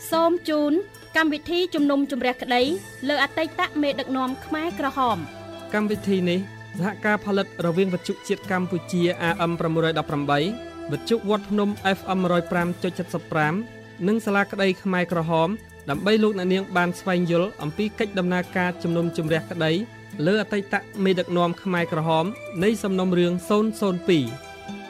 សូមជូនកម្មវិធីជំនុំជម្រះក្តីលើអតីតមេដឹកនាំខ្មែរក្រហមកម្មវិធីនេះសហការផលិតរវាងវិទ្យុជាតិកម្ពុជា AM 918 វិទ្យុវត្តភ្នំ FM 105.75 និងសាលាក្តីខ្មែរក្រហមដើម្បីលោកអ្នកនាងបានស្វែងយល់អំពីកិច្ចដំណើរការជំនុំជម្រះក្តីលើអតីតមេដឹកនាំខ្មែរក្រហមនៃសំណុំរឿង002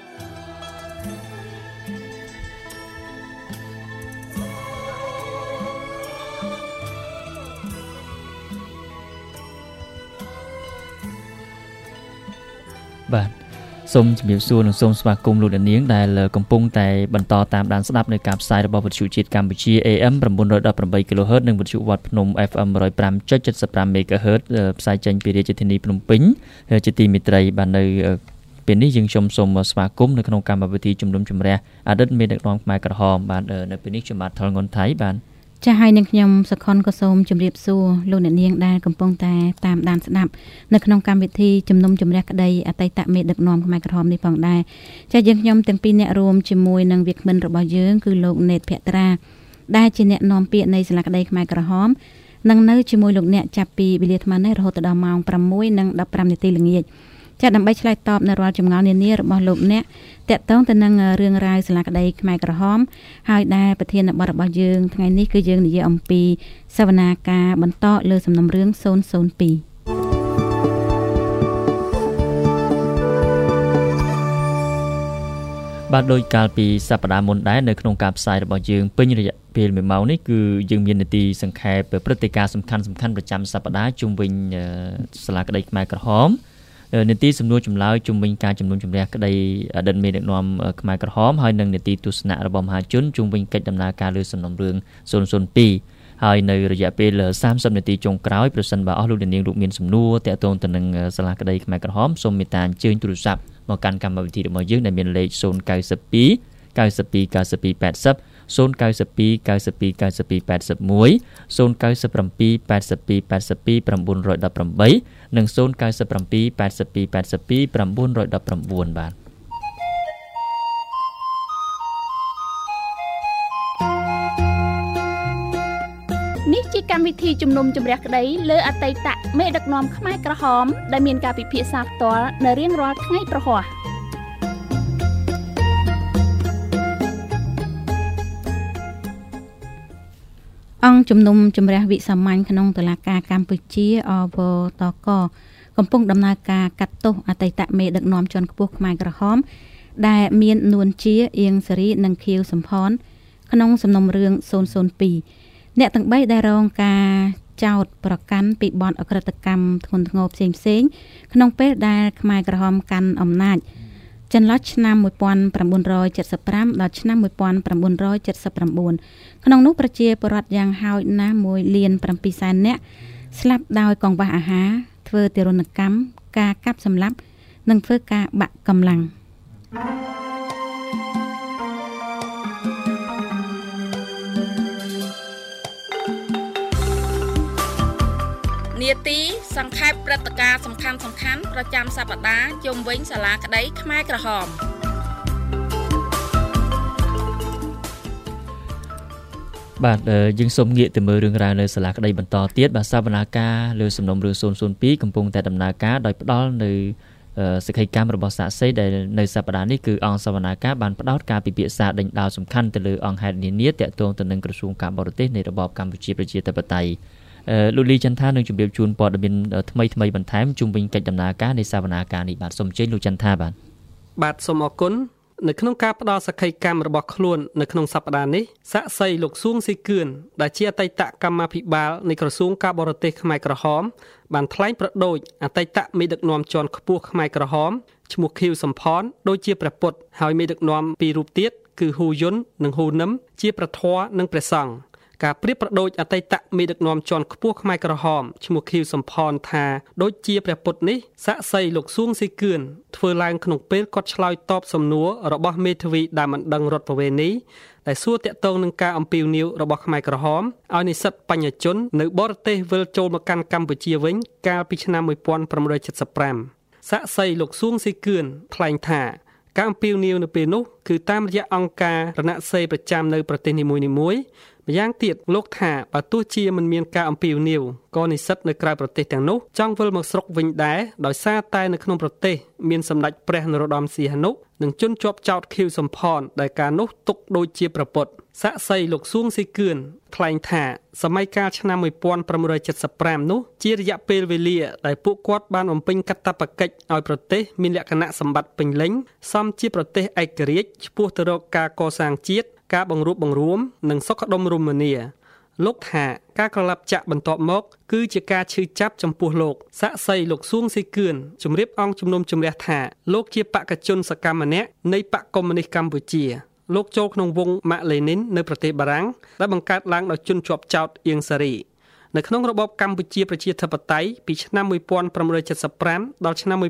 បាទសូមជម្រាបសួរនិងសូមស្វាគមន៍លោកអ្នកនាងដែលកំពុងតែបន្តតាមដានស្ដាប់នៅការផ្សាយរបស់វិទ្យុជាតិកម្ពុជា AM 918 kHz និងវិទ្យុវត្តភ្នំ FM 105.75 MHz ផ្សាយចេញពីរាជធានីភ្នំពេញជាទីមេត្រីបាទនៅពេលនេះយើងសូមស្វាគមន៍នៅក្នុងកម្មវិធីជំនុំជម្រះអតីតមេដឹកនាំខ្មែរក្រហមបាទនៅពេលនេះខ្ញុំបាទថលងុនថៃបាទចា៎ហើយនឹងខ្ញុំសុខុនក៏សូមជម្រាបសួរលោកអ្នកនាងដែលកំពុងតែតាមដានស្ដាប់នៅក្នុងកម្មវិធីជំនុំជម្រះក្តីអតីតមេដឹកនាំខ្មែរក្រហមនេះផងដែរចា៎យើងខ្ញុំទាំងពីរអ្នករួមជាមួយនឹងវាគ្មិនរបស់យើងគឺលោកណេតភក្ត្រាដែលជាអ្នកនាំពាក្យនៃសាលាក្តីខ្មែរក្រហមនឹងនៅជាមួយលោកអ្នកចាប់ពីវេលាថ្មនេះរហូតដល់ម៉ោង 6:15 នាទីល្ងាចចា៎ដើម្បីឆ្លើយតបនៅរាល់ចម្ងល់នានារបស់លោកអ្នកតាក់ទងទៅនឹងរឿងរ៉ាវសាលាក្តីខ្មែរក្រហមហើយដែលប្រធានបទរបស់យើងថ្ងៃនេះគឺយើងនិយាយអំពីសវនាការបន្តលើសំណុំរឿង002 បាទដោយកាលពីសប្តាហ៍មុនដែរនៅក្នុងការផ្សាយរបស់យើងពេញរយៈពេល1ម៉ោងនេះគឺយើងមាននីតិសង្ខេបព្រឹត្តិការណ៍សំខាន់ៗប្រចាំសប្តាហ៍ជុំវិញសាលាក្តីខ្មែរក្រហមនីតិសំណួរចម្លើយជុំវិញការជំនុំជម្រះក្តីអតីតមេដឹកនាំខ្មែរក្រហមហើយនិងនីតិទស្សនៈរបស់មហាជនជុំវិញកិច្ចដំណើរការលើសំណុំរឿង002ហើយនៅរយៈពេល30នាទីចុងក្រោយប្រសិនបើអស់លោកអ្នកនាងមានសំណួរតាក់ទងទៅនឹងសាលាក្តីខ្មែរក្រហមសូមមេត្តាអញ្ជើញទូរស័ព្ទមកកាន់កម្មវិធីរបស់យើងដែលមានលេខ092 92 92 80 092 92 92 81 097 82 82 918 និង097 82 82 919បាទនេះជាកម្មវិធីជំនុំជម្រះក្តីលើអតីតមេដឹកនាំខ្មែរក្រហមដែលមានការពិភាក្សាផ្ទាល់នៅរៀងរាល់ថ្ងៃប្រហ័សអង្គជំនុំជម្រះវិសាមញ្ញក្នុងតុលាការកម្ពុជាអវតកកំពុងដំណើរការកាត់ទោសអតីតមេដឹកនាំជាន់ខ្ពស់ខ្មែរក្រហមដែលមាននួនជាអៀងសេរីនិងខៀវសំផនក្នុងសំណុំរឿង002អ្នកទាំង3ដែលរងការចោទប្រកាន់ពីបទអក្រិតកម្មធ្ងន់ធ្ងរផ្សេងក្នុងពេលដែលខ្មែរក្រហមកាន់អំណាចចន្លោះឆ្នាំ1975ដល់ឆ្នាំ1979ក្នុងនោះប្រជាពលរដ្ឋយ៉ាងហោចណាស់1,700,000 នាក់ស្លាប់ដោយកង្វះអាហារធ្វើទារុណកម្មការកាប់សម្លាប់និងធ្វើការបាក់កម្លាំងនាទីសង្ខេបព្រឹត្តិការណ៍សំខាន់ប្រចាំសប្តាហ៍ជុំវិញសាលាក្តីខ្មែរក្រហមបាទយើងសូមងាកទៅមើលរឿងរ៉ាវនៅសាលាក្តីបន្តទៀតបាទសវនាការលើសំណុំរឿង002កំពុងតែដំណើរការដោយផ្ដល់នៅសេចក្តីកម្មរបស់សាក្សីដែលនៅសប្តាហ៍នេះគឺអង្គសវនាការបានផ្ដោតការពិភាក្សាដេញដោលសំខាន់ទៅលើអង្គហេតុនានាទាក់ទងទៅនឹងក្រសួងការបរទេសនៃរបបកម្ពុជាប្រជាធិបតេយ្យលោកលីចន្ទថានឹងជម្រាបជូនព័ត៌មានថ្មីបន្ថែមជុំវិញកិច្ចដំណើរការនៃសវនាការនេះបាទសូមអញ្ជើញលោកចន្ទថាបាទសូមអរគុណនៅក្នុងការផ្ដល់សក្ខីកម្មរបស់ខ្លួននៅក្នុងសប្តាហ៍នេះសាក្សីលោកសួងស៊ីគឿនដែលជាអតីតកម្មាភិបាលនៃក្រសួងការបរទេសខ្មែរក្រហមបានថ្លែងប្រដូចអតីតមេដឹកនាំជាន់ខ្ពស់ខ្មែរក្រហមឈ្មោះខៀវសំផនដូចជាព្រះពុទ្ធហើយមេដឹកនាំពីររូបទៀតគឺហ៊ូយុននិងហ៊ូនឹមជាព្រះធម៌និងព្រះសង្ឃការប្រៀបប្រដូចអតីតមេដឹកនាំជាន់ខ្ពស់ខ្មែរក្រហមឈ្មោះខៀវសំផនថាដូចជាព្រះពុទ្ធនេះសាក្សីលោកសួងស៊ីគឿនធ្វើឡើងក្នុងពេលគាត់ឆ្លើយតបសំណួររបស់មេធាវីដែលមិនដឹងរដ្ឋប្រវេណីដែលសួរតាក់ទងនឹងការអំពាវនាវរបស់ខ្មែរក្រហមឲ្យនិស្សិតបញ្ញជននៅបរទេសវិលចូលមកកាន់កម្ពុជាវិញកាលពីឆ្នាំ1975សាក្សីលោកសួងស៊ីគឿនថ្លែងថាការអំពាវនាវនៅពេលនោះគឺតាមរយៈអង្គការរណសិរ្សប្រចាំនៅប្រទេសនីមួយៗម្យ៉ាងទៀតលោកថាបើទោះជាមិនមានការអំពាវនាវក៏និស្សិតនៅក្រៅប្រទេសទាំងនោះចង់វិលមកស្រុកវិញដែរដោយសារតែនៅក្នុងប្រទេសមានសម្ដេចព្រះនរោត្តមសីហនុនិងជនជាប់ចោទខៀវសំផនដែលការនោះទុកដូចជាប្រពុតសាក់សីលោកសួងស៊ីគឿនថ្លែងថាសម័យកាលឆ្នាំ1975នោះជារយៈពេលវេលាដែលពួកគាត់បានបំពេញកាតព្វកិច្ចឲ្យប្រទេសមានលក្ខណៈសម្បត្តិពេញលេញសមជាប្រទេសឯករាជ្យឆ្ពោះទៅរកការកសាងជាតិការបង្រួបបង្រួមនិងសុខដុមរមនាលោកថាការក្រឡាប់ចាក់បន្ទាប់មកគឺជាការឈឺចាប់ចំពោះលោកសាក់សីលោកសួងស៊ីគឿនជម្រាបអង្គជំនុំជម្រះថាលោកជាបេក្ខជនសកម្មម្នាក់នៃបកកុម្មុយនីសកម្ពុជាលោកចូលក្នុងវងម៉ាក់លេនីននៅប្រទេសបារាំងដែលបង្កើតឡើងដោយជនជាប់ចោទអៀងសារីនៅក្នុងរបបកម្ពុជាប្រជាធិបតេយ្យពីឆ្នាំ1975ដល់ឆ្នាំ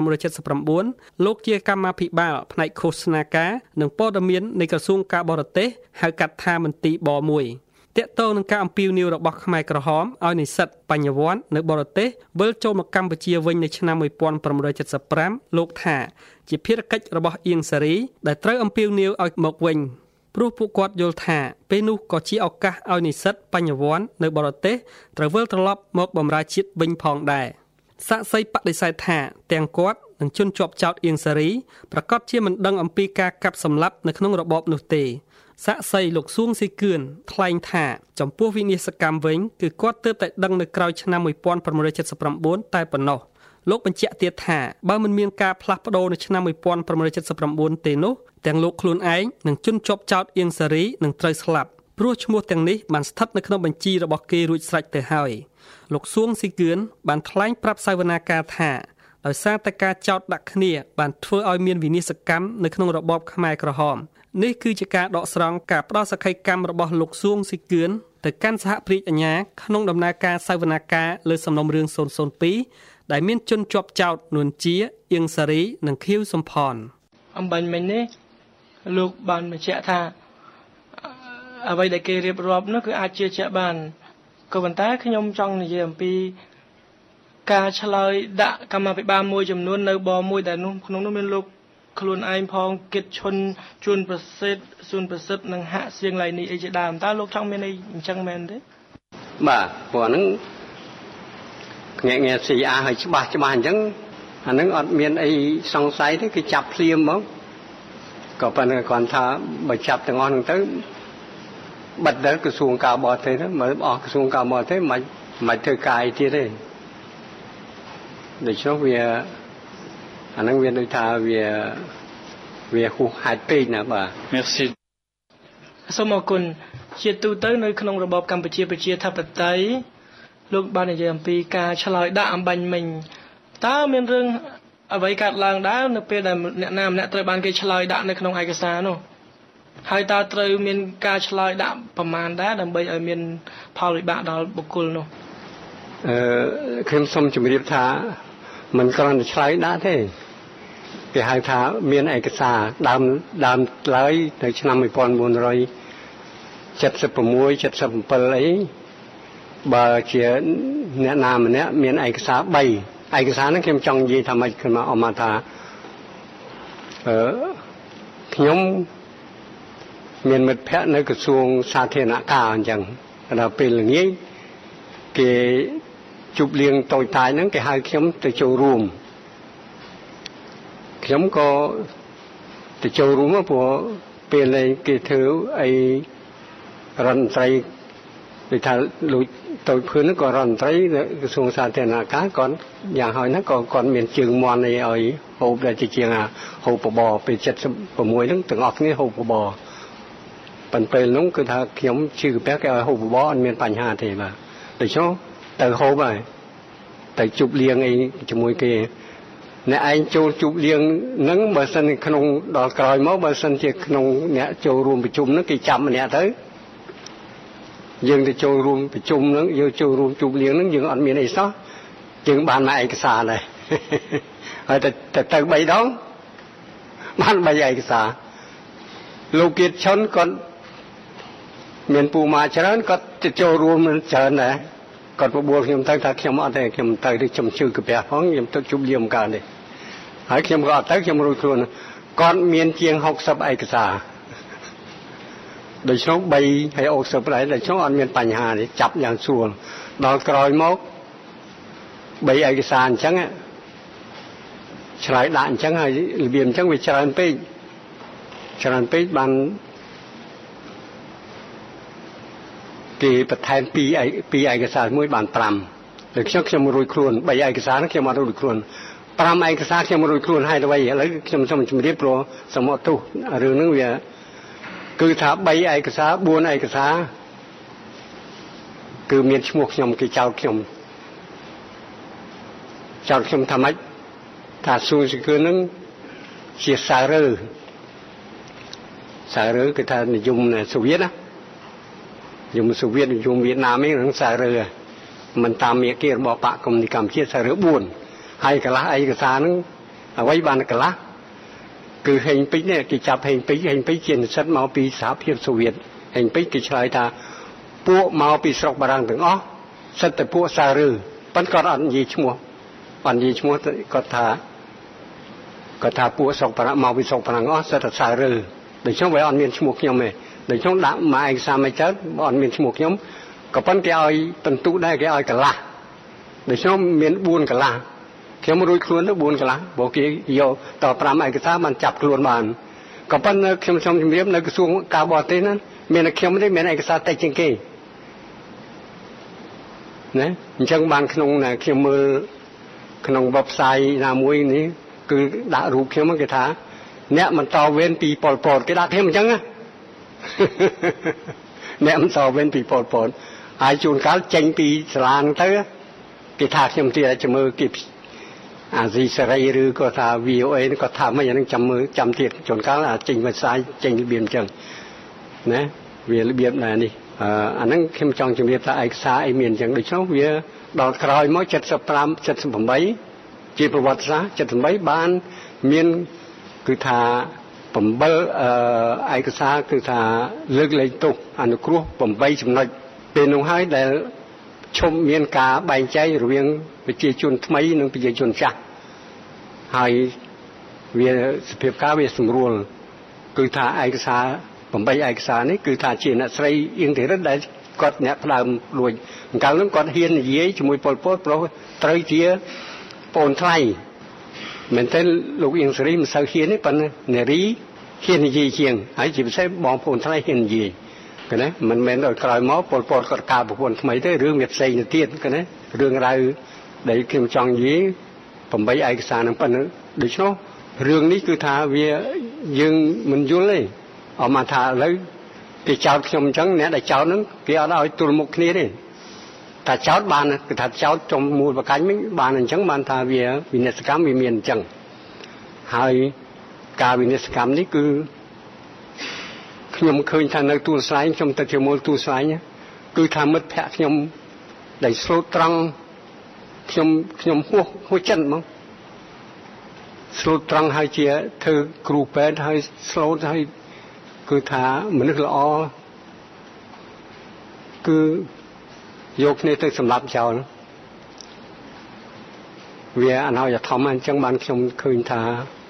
1979លោកជាកម្មាភិបាលផ្នែកឃោសនាការនិងព័ត៌មាននៃក្រសួងការបរទេសហៅកាត់ថាមន្ទីរប1តាក់ទងនឹងការអំពាវនាវរបស់ខ្មែរក្រហមឲ្យនិស្សិតបញ្ញវន្តនៅបរទេសវិលចូលមកកម្ពុជាវិញនៅឆ្នាំ1975លោកថាជាភារកិច្ចរបស់អៀងសារីដែលត្រូវអំពាវនាវឲ្យមកវិញព្រោះពួកគាត់យល់ថាពេលនោះក៏ជាឱកាសឲ្យនិស្សិតបញ្ញវន្តនៅបរទេសត្រូវវិលត្រឡប់មកបម្រើជាតិវិញផងដែរសាក់សីបដិសេធថាទាំងគាត់និងជនជាប់ចោទអៀងសារីប្រកាសជាមិនដឹងអំពីការកាប់សម្លាប់នៅក្នុងរបបនោះទេសាក់សីលោកសួងស៊ីគឿនថ្លែងថាចំពោះវិនាសកម្មវិញគឺគាត់ទើបតែដឹងនៅក្រោយឆ្នាំ1979តែប៉ុណ្ណោះលោកបញ្ជាក់ទៀតថាបើមិនមានការផ្លាស់ប្ដូរនៅឆ្នាំ1979ទេនោះទាំងលោកខ្លួនឯងនិងជនជាប់ចោទអៀងសារីនឹងត្រូវស្លាប់ព្រោះឈ្មោះទាំងនេះបានស្ថិតនៅក្នុងបញ្ជីរបស់គេរួចស្រេចទៅហើយលោកសួងស៊ីគឿនបានថ្លែងប្រាប់សាវនាការថាដោយសារតែការចោទដាក់គ្នាបានធ្វើឲ្យមានវិនាសកម្មនៅក្នុងរបបខ្មែរក្រហមនេះគឺជាការដកស្រង់ការផ្ដោតសក្ខីកម្មរបស់លោកសួងស៊ីគឿនទៅកាន់សហព្រាជអាជ្ញាក្នុងដំណើរការសាវនាការលើសំណុំរឿង002ដែលមានជនជាប់ចោទនួនជាអៀងសារីនិងខៀវសំផនអំបញ្ញមិញនេះលោកបានបញ្ជាក់ថាអ្វីដែលគេរៀបរាប់នោះគឺអាចជឿជាក់បានក៏ប៉ុន្តែខ្ញុំចង់និយាយអំពីការឆ្លើយដាក់កម្មាភិបាលមួយចំនួននៅបមួយដែលនោះក្នុងនោះមានលោកខ្លួនឯងផងគិតឈុនជួនប្រសិទ្ធស៊ុនប្រសិទ្ធនិងហាក់សៀងឡៃនេះអីជាដើមតើលោកចង់មានអីអញ្ចឹងមែនទេបាទព្រោះហ្នឹងងាយស៊ីអាឲ្យច្បាស់អញ្ចឹងអាហ្នឹងអត់មានអីសង្ស័យទេគឺចាប់ភ្លាមហ្មងក៏ប៉ុន្តែគាត់ថាបើចាប់ទាំងអស់ហ្នឹងទៅបិទដល់ក្រសួងការបរទេសទៅមើលអស់ក្រសួងការបរទេសមិនធ្វើការអីទៀតទេដូច្នោះវាអាហ្នឹងវាដូចថាវាហួសហេតុពេកណាបាទ Merci សូមអរគុណជាទូទៅនៅក្នុងរបបកម្ពុជាប្រជាធិបតេយ្យលោកបាននិយាយអំពីការឆ្លើយដាក់អំបញ្ញមិញតើមានរឿងអ្វីកើតឡើងដែរនៅពេលដែលអ្នកណាម្នាក់ត្រូវបានគេឆ្លើយដាក់នៅក្នុងឯកសារនោះហើយតើត្រូវមានការឆ្លើយដាក់ប្រមាណដែរដើម្បីឲ្យមានផលវិបាកដល់បុគ្គលនោះខ្ញុំសូមជម្រាបថាមិនគ្រាន់តែឆ្លើយដាក់ទេគេហៅថាមានឯកសារដើមឡើយនៅឆ្នាំ1976 77អីបើជាអ្នកណាម្នាក់មានឯកសារ3ឯកសារហ្នឹងខ្ញុំចង់និយាយថាម៉េចខ្ញុំអមថាខ្ញុំមានមិត្តភ័ក្តិនៅក្រសួងសាធារណការអញ្ចឹងដល់ពេលល្ងាចគេជប់លៀងតូចតាចហ្នឹងគេហៅខ្ញុំទៅចូលរួមខ្ញុំក៏ទៅចូលរួមព្រោះពេលគេធ្វើអីរដ្ឋមន្ត្រីដូចថាលោកតូចភឿនក៏រដ្ឋមន្ត្រីក្រសួងសាធារណការគាត់យ៉ាងហើយណាក៏គាត់មានជើងមាន់អីឲ្យហូបដែលជាងហូបបបរពេល76ហ្នឹងទាំងអស់គ្នាហូបបបរប៉ុន្តែពេលនោះគឺថាខ្ញុំជឿកាពះគេឲ្យហូបបបរអត់មានបញ្ហាទេបាទដូច្នោះទៅហូបហើយទៅជប់លៀងអីជាមួយគេអ្នកឯងចូលជប់លៀងហ្នឹងបើសិនក្នុងដល់ក្រោយមកបើសិនជាក្នុងអ្នកចូលរួមប្រជុំហ្នឹងគេចាប់ម្នាក់ទៅយើងទៅចូលរួមប្រជុំហ្នឹងយើងចូលរួមជប់លៀងហ្នឹងយើងអត់មានអីសោះយើងបានមកឯកសារដែរហើយទៅ3ដងបាន3ឯកសារលោកគៀតឈុនគាត់មានពូម៉ាច្រើនគាត់ទៅចូលរួមច្រើនដែរគាត់បបួលខ្ញុំទៅថាខ្ញុំអត់ទេខ្ញុំទៅខ្ញុំជឿកាពះផងខ្ញុំទៅជប់លៀងមកកើតទេហើយខ្ញុំក៏អត់ទៅខ្ញុំរួចខ្លួនគាត់មានជាង60ឯកសារโดยเฉพาะใบให้ออกเสพอะไรโดยเฉพาะอันมีปัญหาเนี่ยจับอย่างส่วนดอกกรอยมกใบเอกสารจังอ่ะฉลายด่านจังให้เบียมจังไปฉลายไปบันกี่ประธานปีเอกสารมวยบานปรำหรือเชื่อมรุยครูนใบเอกสารเชื่อมรุยครูนปรำเอกสารเชื่อมรุยครูนให้ไว้แล้วเชื่อมเรียบร้อยสมมติเรื่องนึงเวียคือถ้าใบเอกสารบัวเอกสารคือมีชั่วโมงยมกี่เจ้าขยมทำไมถ้าสูงสุดคือนึงเสียสารเรือคือถ้าในยุมในโซเวียตนะยุมโซเวียตยุมเวียดนามไม่ถึงสารเรือมันตามเมียเกียร์บอกปะกรมนิกรรมเชี่ยสารเรือบุญให้กะละไอ้กษานึงเอาไว้บานกะละคือเห็นปีเนี่ยกิจจับเห็นปีเขียนสัตว์มาปีสาเพียรโซเวียตเห็นปีกิจชายตาพวกมาปีสกบารังถึงอ๋อสัตว์แต่พวกสารเรือปันก็อันยี่ชั่วอันยี่ชั่วก็ทาพวกสกบารังมาปีสกบารังอ๋อสัตว์สารเรือโดยช่องไว้อันมีชั่วขยมเลยโดยช่องด่ามาไอ้สามไม่เจออันมีชั่วขยมก็ปั้นแกเอาเป็นตู้ได้แกเอากะละโดยช่องมีบุญกะละเขียวมารุยครวนแล้วบุญกะละบอกกี่โยต่อปรามไอ้กระซ่ามันจับครวนบานก็ปั้นเขียวชมเรียบในกระทรวงกาบอเต้นั้นมีนักเขียวไม่ได้มีไอ้กระซ่าแต่จริงกี่นะจังบานขนมน่ะเขียวมือขนมบับไซนามวยนี้คือด่ารูปเขียวมันกระทาเนี่ยมันต่อเว้นปีปอดก็ด่าเท่มันจังอะเนี่ยมันต่อเว้นปีปอดไอจูนก้าวเจงปีสลานเต้กิธาเขียมเตียจมือกิบซีสไรหรือก็ทาวีโอเอ็นก็ทำไม่อย่างนั้นจำเตียจูนก้าวจริงมาซ้ายจริงเบียมจังนะเวียเบียมอะไรนี่อันนั้นเข้มจังจงเรียบตาไอซาไอเมียนจังโดยเฉพาะเวียดอกครอยม้อย70 จีประวัติศาสตร์70บ้านเมียนคือทาผมเบลไอกษาคือทาเลือกเลยตุอนุครัวผมใบจำนวนเป็นองค์ให้แต่ชมเมียนกาใบใจเรียงไปเจียจุนทำไมนึงไปเจียจุนจักให้เวียสเปียบกาเวียสมรูลคือทาไอกษาผมใบไอกษานี่คือทาเจียนใส่ยิงเถิดได้กอดเนี่ยพลามรวยการนั้นกอดเฮียนเยี่ยจมวยปอลโพสโปรตรเจียปนไทยเหมือนแต่ลูกอิงสรีมันเสียเฮียนี่ปันเนรีเฮียนยีเชียงไอ้จีบใช้บองปนไทยเฮียนยีกันนะมันเหมือนเรากลายม้อปนกอดกาบุคคลทำไมได้เรื่องเมียดใส่เตี้ยกันนะเรื่องอะไรได้เขียนจังยีผมไปไอ้สารนั่นปันโดยเฉพาะเรื่องนี้คือทาเวียยังมันยุ่งเลยออกมาทาเลยกี่เจ้าชมจังเนี่ยได้เจ้านั้นกี่เอาเอาตัวมุกนี้เลยถ้าเจ้าบ้านคือถ้าเจ้าจมมูลประกันไม่บ้านนั่นจังบ้านทาเวียวินิสกรรมวิเมียนจังให้การวินิสกรรมนี้คือขยมเคยทำในตู้สายชมตะเกียบมูลตู้สายเนี่ยคือทำมัดแพะขยมได้โซตรังขยมหัวจันมั้งโซตรังให้เจียเธอกรูเปดให้โซให้คือทาเหมือนละอ้อคือยกนี่ต้องสำหรับเจ้านะเวียอันเราจะทำมันจังบ้านขยมเคยทา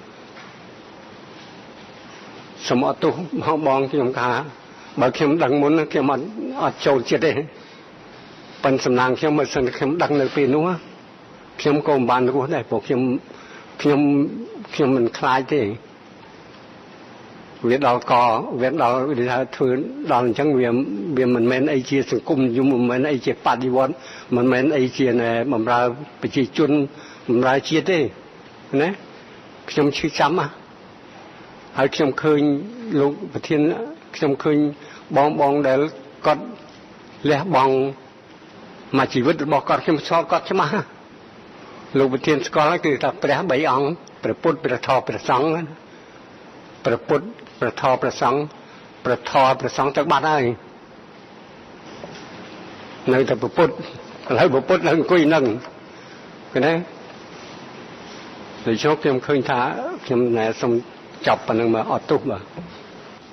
สมอตุห้องบองขยมขาบางขยมดังมุนขยมอัดโจรเจ็ดเลยเป็นสำนางขยมมันขยมดังในปีนู้นขยมโกมบานกูได้พวกขยมมันคลายที่เวียดเราก่อเวียดเราดิฉันถือดอนจังเวียมันเหม็นไอเจียสังคมยุ่มมันเหม็นไอเจียปฏิวัติมันเหม็นไอเจียเนี่ยมันเราไปจีจุนมันเราเจียได้นะขยมชื่อจำอ่ะให้ขยมเคยลูกประเทศขยมเคยบองเดี๋ยวก็เลี้ยบองมาชีวิตบอกก็ขยมชอบก็ใช่ไหมลูกประเทศก็แล้วคือถ้าประใบอ่องประพุทธประทอประสังประพุทธประทอประสังประทอประสังจากบ้านได้ในแต่ประพุทธแล้วประพุทธนั่งคุยนั่งกันนะโดยชอบขยมเคยท้าขยมไหนสมจับปนังมาอดตุบมา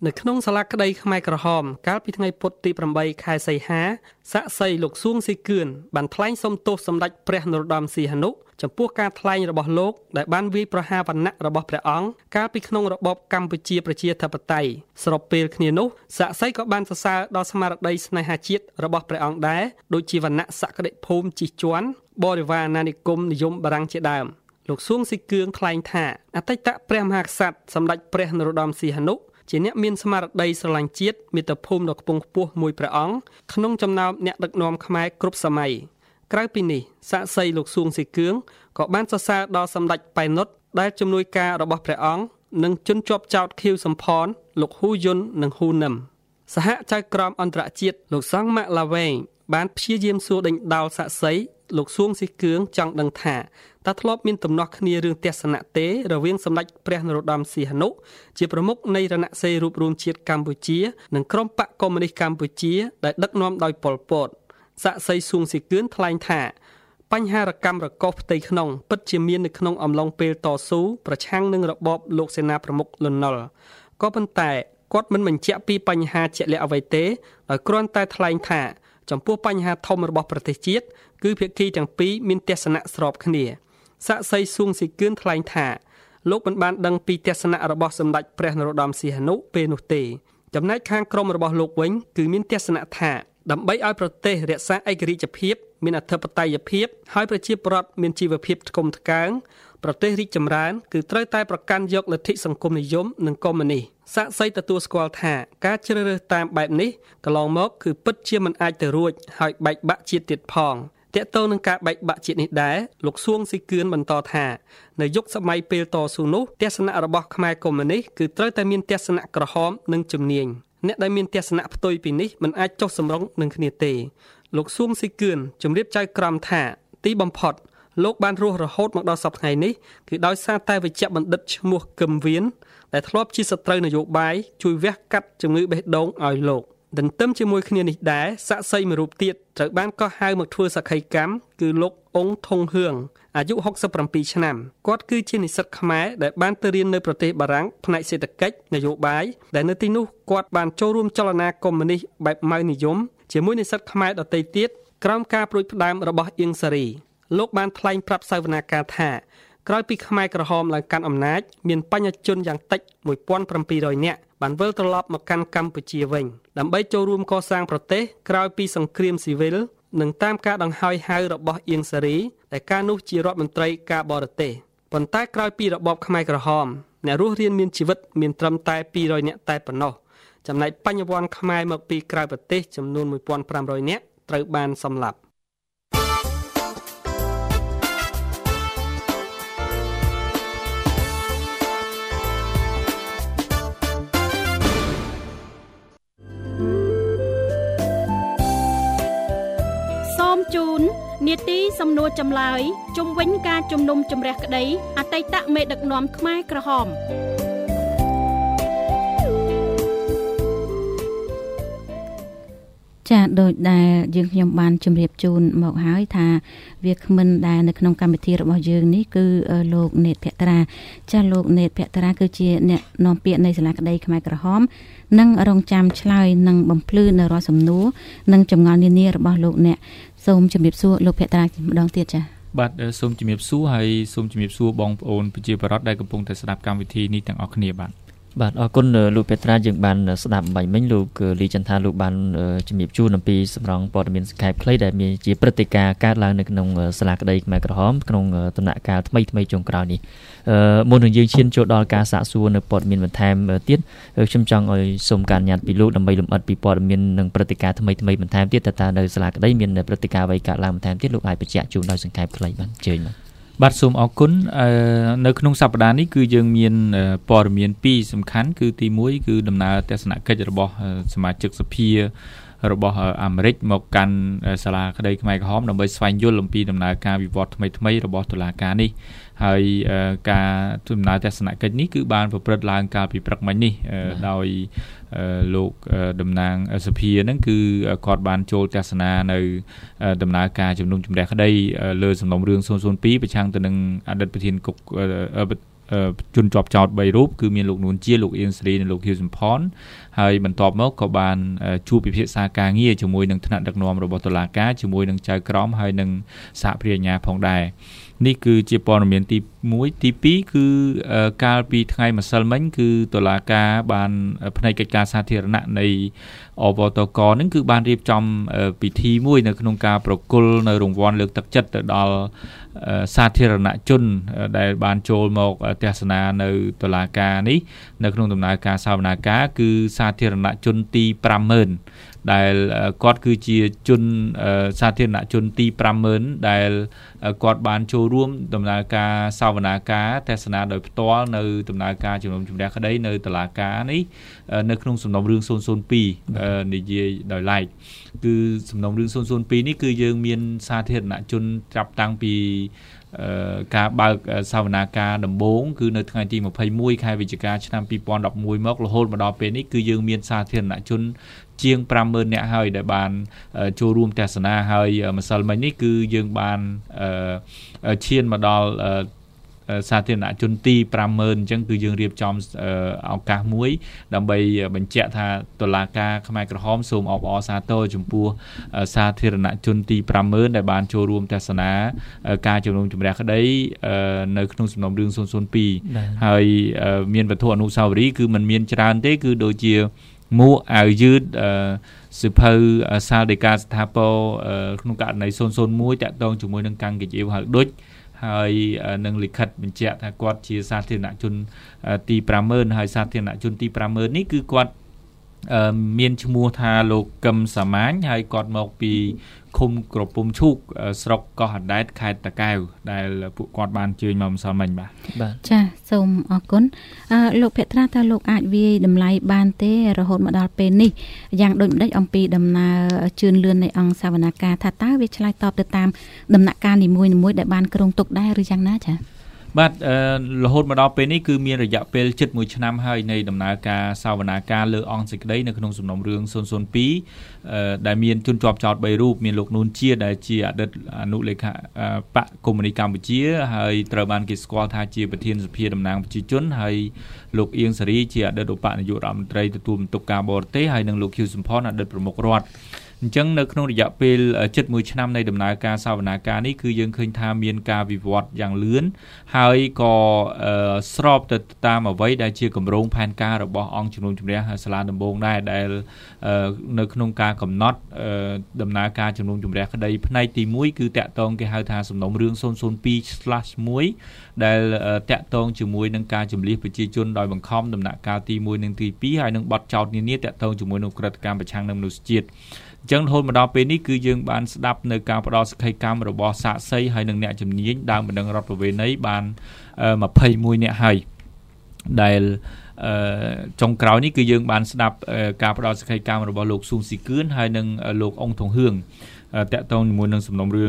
នៅក្នុងសាលាក្តីខ្មែរក្រហមកាលពីថ្ងៃពុធទី8ខែសីហាសាក្សីលោកសួងស៊ីគឿនបានថ្លែងសុំទោសសម្ដេចព្រះនរោត្តមសីហនុចំពោះការថ្លែងរបស់លោកដែលបានវាយប្រហារវណ្ណៈរបស់ព្រះអង្គកាលពីក្នុងរបបកម្ពុជាប្រជាធិបតេយ្យស្របពេលគ្នានោះសាក្សីក៏បានសរសើរដល់ស្មារតីស្នេហាជាតិរបស់ព្រះអង្គដែរដូចជាវណ្ណៈសក្តិភូមិជិះជាន់បរិវារអាណានិគមនិយមបារាំងជាដើមលោកសួងស៊ីគឿនថ្លែងថាអតីតព្រះមហាក្សត្រសម្ដេចព្រះនរោត្តមសីហនុជាអ្នកមានស្មារតីស្រឡាញ់ជាតិមាតុភូមិដ៏ខ្ពង់ខ្ពស់មួយព្រះអង្គក្នុងចំណោមអ្នកដឹកនាំខ្មែរគ្រប់សម័យក្រៅពីនេះសាក្សីលោកសួងស៊ីគឿនក៏បានសរសើរដល់សម្ដេចប៉ែនុតដែលជំនួយការរបស់ព្រះអង្គនិងជនជាប់ចោទខៀវសំផនលោកហ៊ូយុននិងហ៊ូនឹមសហចៅក្រមអន្តរជាតិលោកសង់ម៉ាក់ឡាវែងបានព្យាយាមសួរដេញដោលសាក្សីលោកសួងស៊ីគឿនចង់ដឹងថាតើធ្លាប់មានទំនាស់គ្នារឿងទស្សនៈទេរវាងសម្ដេចព្រះនរោត្តមសីហនុជាប្រមុខនៃរណសិរ្សរួបរวมជាតិកម្ពុជានិងក្រុមបកកុម្មុយនីសកម្ពុជាដែលដឹកនាំដោយប៉ុល ពតសាក្សីសួងស៊ីគឿនថ្លែងថាបញ្ហារកម្មរកូសផ្ទៃក្នុងពិតជាមាននៅក្នុងអំឡុងពេលតស៊ូប្រឆាំងនឹងរបបលោកសេនាប្រមុខលន់នល់ក៏ប៉ុន្តែគាត់មិនបញ្ជាក់ពីបញ្ហាជាក់លាក់អ្វីទេដោយគ្រាន់តែថ្លែងថាចំពោះបញ្ហាធំរបស់ប្រទេសជាតិគឺភាគីទាំងពីរមានទស្សនៈស្របគ្នាសាក្សីសួងស៊ីគឿនថ្លែងថាលោកមិនបានដឹងពីទស្សនៈរបស់សម្ដេចព្រះនរោត្តមសីហនុពេលនោះទេចំណែកខាងក្រុមរបស់លោកវិញគឺមានទស្សនៈថាដើម្បីឲ្យប្រទេសរក្សាឯករាជ្យភាពមានអធិបតេយ្យភាពហើយប្រជាពលរដ្ឋមានជីវភាពថ្កុំថ្កើងប្រទេសរីកចម្រើនគឺត្រូវតែប្រកាន់យកលទ្ធិសង្គមនិយមនិងកុម្មុយនីសសាក្សីទទួលស្គាល់ថាការជ្រើសរើសតាមបែបនេះកន្លងមកគឺពិតជាមិនអាចទៅរួចហើយបែកបាក់ជាតិទៀតផងតើតើនឹងការបែកបាក់ជាតិនេះដែរលោកសួងស៊ីគឿនបន្តថានៅយុគសម័យពេលតស៊ូនោះទស្សនៈរបស់ខ្មែរកុម្មុយនីសគឺត្រូវតែមានទស្សនៈក្រហមនិងជំនាញអ្នកដែលមានទស្សនៈផ្ទុយពីនេះមិនអាចចុះសម្រុងនឹងគ្នាទេលោកសួងស៊ីគឿនជម្រាបចៅក្រមថាទីបំផុតលោកបានរស់រហូតមកដល់សប្តាហ៍ថ្ងៃនេះគឺដោយសារតែវេជ្ជបណ្ឌិតឈ្មោះកឹមវៀនដែលធ្លាប់ជាសត្រូវនយោបាយជួយវះកាត់ជំងឺបេះដូងឲ្យលោកទន្ទឹមជាមួយគ្នានេះដែរសាក្សីមួយរូបទៀតត្រូវបានកោះហៅមកធ្វើសក្ខីកម្មគឺលោកអ៊ុងថុងហឿងអាយុ67ឆ្នាំគាត់គឺជានិស្សិតខ្មែរដែលបានទៅរៀននៅប្រទេសបារាំងផ្នែកសេដ្ឋកិច្ចនយោបាយដែលនៅទីនោះគាត់បានចូលរួមចលនាកុម្មុយនីសបែបម៉ៅនិយមជាមួយនិស្សិតខ្មែរដទៃទៀតក្រោមការប្រួយផ្ដើមរបស់អៀងសារីលោកបានថ្លែងប្រាប់សាវនាការថាក្រោយពីខ្មែរក្រហមឡើងកាន់អំណាចមានបញ្ញជនយ៉ាងតិច 1700 នាក់បានវិលត្រឡប់មកកាន់កម្ពុជាវិញដើម្បីចូលរួមកសាងប្រទេសក្រោយពីសង្គ្រាមស៊ីវិលនិងតាមការដង្ហោយហៅរបស់អៀងសារីដែលកាលនោះជារដ្ឋមន្ត្រីការបរទេសប៉ុន្តែក្រោយពីរបបខ្មែរក្រហមអ្នករស់រានមានជីវិតមានត្រឹមតែ200នាក់តែប៉ុណ្ណោះចំណែកបញ្ញវន្តខ្មែរមកពីក្រៅប្រទេសចំនួន 1500 នាក់ត្រូវបានសម្លាប់ជូននាទីសំណួរចម្លើយជុំវិញការជំនុំជម្រះក្តីអតីតមេដឹកនាំខ្មែរក្រហមចាដូចដែលយើងខ្ញុំបានជម្រាបជូនមកហើយថាវាគ្មិនដែលនៅក្នុងកម្មវិធីរបស់យើងនេះគឺលោកនេតភក្ត្រាចាលោកនេតភក្ត្រាគឺជាអ្នកនាំពាក្យនៃសាលាក្តីខ្មែរក្រហមនិងរងចាំឆ្លើយនិងបំភ្លឺនៅរាល់សំណួរនិងចម្ងល់នានារបស់លោកអ្នកសូមជម្រាបសួរលោកភក្ត្រាម្ដងទៀតចាបាទសូមជម្រាបសួរហើយសូមជម្រាបសួរបងប្អូនប្រជាពលរដ្ឋដែលកំពុងតែស្ដាប់កម្មវិធីនេះទាំងអស់គ្នាបាទបាទអរគុណលោកពេត្រាយើងបានស្ដាប់បាញ់មិញលោកលីចន្ទថាលោកបានជំរាបជូនអំពីសម្រងព័ត៌មានសង្ខេបខ្លីដែលមានជាព្រឹត្តិការណ៍កើតឡើងនៅក្នុងសាលាក្តីខ្មែរក្រហមក្នុងដំណាក់កាលថ្មីចុងក្រោយនេះមុននឹងយើងឈានចូលដល់ការសាកសួរនៅព័ត៌មានបន្ថែមទៀតខ្ញុំចង់ឲ្យសូមការអនុញ្ញាតពីលោកដើម្បីលម្អិតពីព័ត៌មាននិងព្រឹត្តិការណ៍ថ្មីបន្ថែមទៀតតើនៅសាលាក្តីមានព្រឹត្តិការណ៍អ្វីកើតឡើងបន្ថែមទៀតលោកអាចបញ្ជាក់ជូនដោយសង្ខេបខ្លីបាទអញ្ជើញបាទសូមអរគុណនៅក្នុងសប្តាហ៍នេះគឺយើងមានព័ត៌មាន2សំខាន់គឺទី1គឺដំណើរទស្សនកិច្ចរបស់សមាជិកសភារបស់អាមេរិកមកកាន់សាលាក្តីខ្មែរក្រហមដើម្បីស្វែងយល់អំពីដំណើរការវិវត្តថ្មីរបស់តុលាការនេះហើយការដំណើរទស្សនកិច្ចនេះគឺបានប្រព្រឹត្តឡើងកាលពីព្រឹកមិញនេះដោយលោកតំណាងសភាហ្នឹងគឺគាត់បានចូលទស្សនានៅដំណើរការជំនុំជម្រះក្តីលើសំណុំរឿង002ប្រឆាំងទៅនឹងអតីតប្រធានជនជាប់ចោត3រូបគឺមានលោកនួនជាលោកអៀងសេរីនិងលោកហ៊ីវសំផនហើយបន្ទាប់មកក៏បានជួបពិភាក្សាការងារជាមួយនឹងថ្នាក់ដឹកនាំរបស់តុលាការជាមួយនឹងចៅក្រមហើយនឹងសហព្រះអាជ្ញាផងដែរនេះគឺជាព័ត៌មានទី1ទី2គឺកាលពីថ្ងៃម្សិលមិញគឺតុលាការបានផ្នែកកិច្ចការសាធារណៈនៃអវតកនឹងគឺបានរៀបចំពិធីមួយនៅក្នុងការប្រគល់នៅរង្វាន់លើកទឹកចិត្តទៅដល់សាធារណជនដែលបានចូលមកទស្សនានៅតុលាការនេះនៅក្នុងដំណើរការសវនាការគឺសាធារណជនទី50000ដែលគាត់គឺជាជនសាធារណជនទី50000ដែលគាត់បានចូលរួមដំណើរការសវនាការទស្សនាដោយផ្ទាល់នៅដំណើរការជំនុំជម្រះក្តីនៅតុលាការនេះនៅក្នុងសំណុំរឿង002និយាយដោយឡែកគឺសំណុំរឿង002នេះគឺយើងមានសាធារណជនចាប់តាំងពីការបើកសវនាការដំបូងគឺនៅថ្ងៃទី21ខែវិច្ឆិកាឆ្នាំ2011មករហូតមកដល់ពេលនេះគឺយើងមានសាធារណជនជាង50000នាក់ហើយដែលបានចូលរួមទស្សនាហើយម្សិលមិញនេះគឺយើងបានឈានមកដល់សាធារណជនទី50000អញ្ចឹងគឺយើងរៀបចំឱកាសមួយដើម្បីបញ្ជាក់ថាតុលាការខ្មែរក្រហមសូមអបអរសាទរចំពោះសាធារណជនទី50000ដែលបានចូលរួមទស្សនាការជំនុំជម្រះក្តីនៅក្នុងសំណុំរឿង002ហើយមានវត្ថុអនុស្សាវរីយ៍គឺมันមានច្រើនទេគឺដូចជាមួកអាវយឺតសិភៅសាលដីកាស្ថាពរក្នុងករណី001តាក់ទងជាមួយនឹងកម្មកិច្ចហៅដូចហើយនឹងលិខិតបញ្ជាក់ថាគាត់ជាសាធារណជនទី50000ហើយសាធារណជនទី50000នេះគឺគាត់មានឈ្មោះថាលោកកឹមសាមាញហើយគាត់មកពីឃុំក្រពុំឈូកស្រុកកោះអណ្ដែតខេត្តតាកែវដែលពួកគាត់បានជើញមកម្សិលមិញបាទចាសសូមអរគុណលោកភក្ត្រាតើលោកអាចវាយតម្លៃបានទេរហូតមកដល់ពេលនេះយ៉ាងដូចម្ដេចអំពីដំណើរជឿនលឿននៃអង្គសវនាការថាតើវាឆ្លើយតបទៅតាមដំណាក់កាលនីមួយៗដែលបានគ្រោងទុកដែរឬយ៉ាងណាចា៎បាទរហូតមកដល់ពេលនេះគឺមានរយៈពេលជិត1ឆ្នាំហើយនៃដំណើរការសវនាការលើអង្គសេចក្តីនៅក្នុងសំណុំរឿង002ដែលមានជនជាប់ចោត3រូបមានលោកនួនជាដែលជាអតីតអនុលេខាបកកុម្មុយនីសកម្ពុជាហើយត្រូវបានគេស្គាល់ថាជាប្រធានសភាតំណាងប្រជាជនហើយលោកអៀងសេរីជាអតីតឧបនាយករដ្ឋមន្ត្រីទទួលបន្ទុកការបរទេសហើយនិងលោកហ៊ីវសំផនអតីតប្រមុខរដ្ឋអញ្ចឹងនៅក្នុងរយៈពេលជិត1ឆ្នាំនៃដំណើរការសវនាការនេះគឺយើងឃើញថាមានការវិវត្តយ៉ាងលឿនហើយក៏ស្របទៅតាមអ្វីដែលជាគម្រោងផែនការរបស់អង្គជំនុំជម្រះសាលាដំបងដែរដែលនៅក្នុងការកំណត់ដំណើរការជំនុំជម្រះក្តីផ្នែកទី1គឺតាក់ទងគេហៅថាសំណុំរឿង002/1ដែលតាក់ទងជាមួយនឹងការជំលះប្រជាជនដោយបង្ខំដំណាក់កាលទី1និងទី2ហើយនឹងបទចោទនានាតាក់ទងជាមួយនឹងក្រឹត្យកម្មប្រឆាំងនឹងមនុស្សជាតិអញ្ចឹងរហូតមកដល់ពេលនេះគឺយើងបានស្ដាប់នៅការផ្ដល់សក្ខីកម្មរបស់សាក្សីហើយនិងអ្នកជំនាញដើមបណ្ដឹងរដ្ឋប្រវេណីបាន21នាក់ហើយដែលចុងក្រោយនេះគឺយើងបានស្ដាប់ការផ្ដល់សក្ខីកម្មរបស់លោកស៊ូងស៊ីគឿនហើយនិងលោកអ៊ុងថុងហឿងតាក់ទងជាមួយនឹងសំណុំរឿង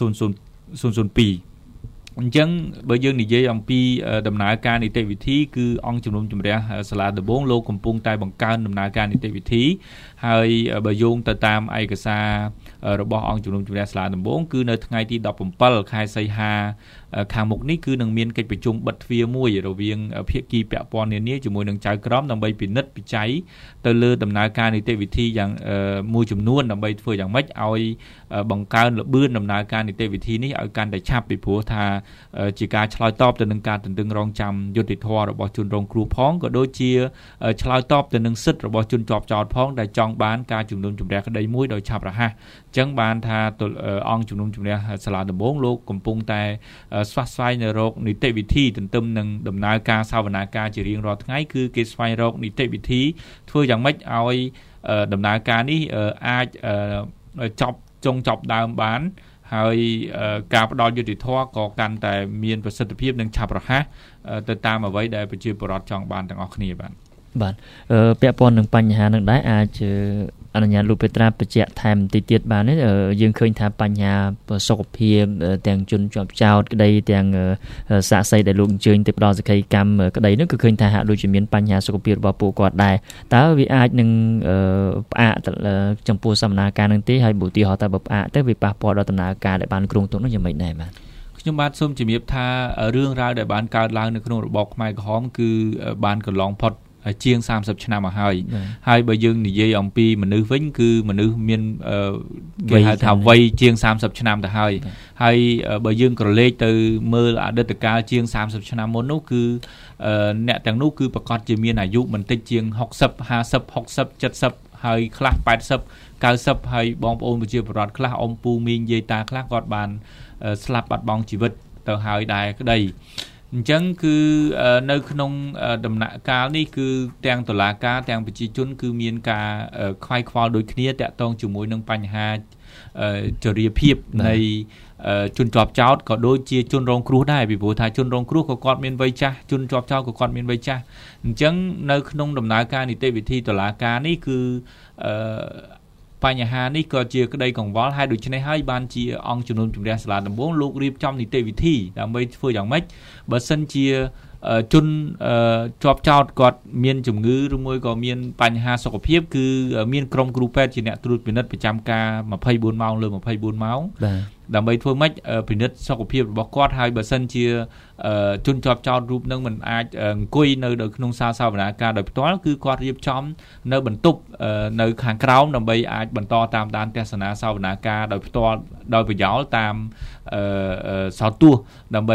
002អញ្ចឹងបើយើងនិយាយអំពីដំណើរការនីតិវិធីគឺអង្គជំនុំជម្រះសាលាដំបងលោកកំពុងតែបង្កើនដំណើរការនីតិវិធីហើយបើយោងទៅតាមឯកសាររបស់អង្គជំនុំជម្រះសាលាដំបងគឺនៅថ្ងៃទី17ខែសីហាខាងមុខនេះគឺនឹងមានកិច្ចប្រជុំបិទទ្វារមួយរវាងភាគីពាក់ព័ន្ធនានាជាមួយនឹងចៅក្រមដើម្បីពិនិត្យពិច័យទៅលើដំណើរការនីតិវិធីយ៉ាងមួយចំនួនដើម្បីធ្វើយ៉ាងម៉េចឲ្យបង្កើនល្បឿនដំណើរការនីតិវិធីនេះឲ្យកាន់តែឆាប់ពីព្រោះថាជាការឆ្លើយតបទៅនឹងការទន្ទឹងរង់ចាំយុត្តិធម៌របស់ជនរងគ្រោះផងក៏ដូចជាឆ្លើយតបទៅនឹងសិទ្ធិរបស់ជនជាប់ចោតផងដែលចង់បានការជំនុំជម្រះក្តីមួយដោយឆាប់រហ័សអញ្ចឹងបានថាអង្គជំនុំជម្រះសាលាដំបងលោកកំពុងតែស្វះស្វែងរកនីតិវិធីទន្ទឹមនឹងដំណើរការសវនាការជារៀងរាល់ថ្ងៃគឺគេស្វែងរកនីតិវិធីធ្វើយ៉ាងម៉េចឲ្យដំណើរការនេះអាចចប់ដើមបានហើយការផ្ដល់យុត្តិធម៌ក៏កាន់តែមានប្រសិទ្ធភាពនិងឆាប់រហ័សទៅតាមអ្វីដែលប្រជាពលរដ្ឋចង់បានទាំងអស់គ្នាបាទពាក់ព័ន្ធនឹងបញ្ហានឹងដែរអាចអនុញ្ញាតលោកពេត្រាបញ្ជាក់ថែមបន្តិចទៀតបានទេយើងឃើញថាបញ្ហាសុខភាពទាំងជនជាប់ចោតក្តីទាំងសាក្សីដែលលោកអញ្ជើញទៅផ្ដល់សក្ខីកម្មក្តីនោះគឺឃើញថាហាក់ដូចជាមានបញ្ហាសុខភាពរបស់ពួកគាត់ដែរតើវាអាចនឹងផ្អាកចំពោះសវនាការនឹងទេហើយឧទាហរណ៍តើបើផ្អាកទៅវាប៉ះពាល់ដល់ដំណើរការដែលបានគ្រោងទុកនោះយ៉ាងម៉េចដែរបាទខ្ញុំបាទសូមជំរាបថារឿងរ៉ាវដែលបានកើតឡើងនៅក្នុងរបបខ្មែរក្រហមគឺបានកន្លងផុតជាង30ឆ្នាំមកហើយបើយើងនិយាយអំពីមនុស្សវិញគឺមនុស្សមានគេហៅថាវ័យជាង30ឆ្នាំទៅហើយបើយើងក្រឡេកទៅមើលអតីតកាលជាង30ឆ្នាំមុននោះគឺអ្នកទាំងនោះគឺប្រកាសជាមានអាយុមិនតិចជាង60 50 60 70ហើយខ្លះ80 90ហើយបងប្អូនប្រជាពលរដ្ឋខ្លះអ៊ំពូមីងយាយតាខ្លះគាត់បានស្លាប់បាត់បង់ជីវិតទៅហើយដែរក្តីអញ្ចឹងគឺនៅក្នុងដំណាក់កាលនេះគឺទាំងតុលាការទាំងប្រជាជនគឺមានការខ្វាយខ្វល់ដូចគ្នាតាក់ទងជាមួយនឹងបញ្ហាចរិយាភាពនៃជនជាប់ចោតក៏ដូចជាជនរងគ្រោះដែរពីព្រោះថាជនរងគ្រោះក៏គាត់មានវ័យចាស់ជនជាប់ចោតក៏គាត់មានវ័យចាស់អញ្ចឹងនៅក្នុងដំណើរការនីតិវិធីតុលាការនេះគឺបញ្ហានេះក៏ជាក្តីកង្វល់ហើយដូច្នេះហើយបានជាអង្គជំនុំជម្រះសាលាដំបងលោករៀបចំនីតិវិធីដើម្បីធ្វើយ៉ាងម៉េចបើសិនជាជនជាប់ចោតគាត់មានជំងឺឬមួយក៏មានបញ្ហាសុខភាពគឺមានក្រុមគ្រូពេទ្យជាអ្នកត្រួតពិនិត្យប្រចាំការ24ម៉ោងលើ24ម៉ោងដើម្បីធ្វើម៉េចពិនិត្យសុខភាពរបស់គាត់ហើយបើសិនជាជនជាប់ចោតរូបនឹងមិនអាចអង្គុយនៅក្នុងសាលសវនាការដោយផ្ទាល់គឺគាត់រៀបចំនៅបន្ទប់នៅខាងក្រោមដើម្បីអាចបន្តតាមដានទស្សនាសវនាការដោយផ្ទាល់ដោយប្រយោលតាមសោតទស្សន៍ដើម្បី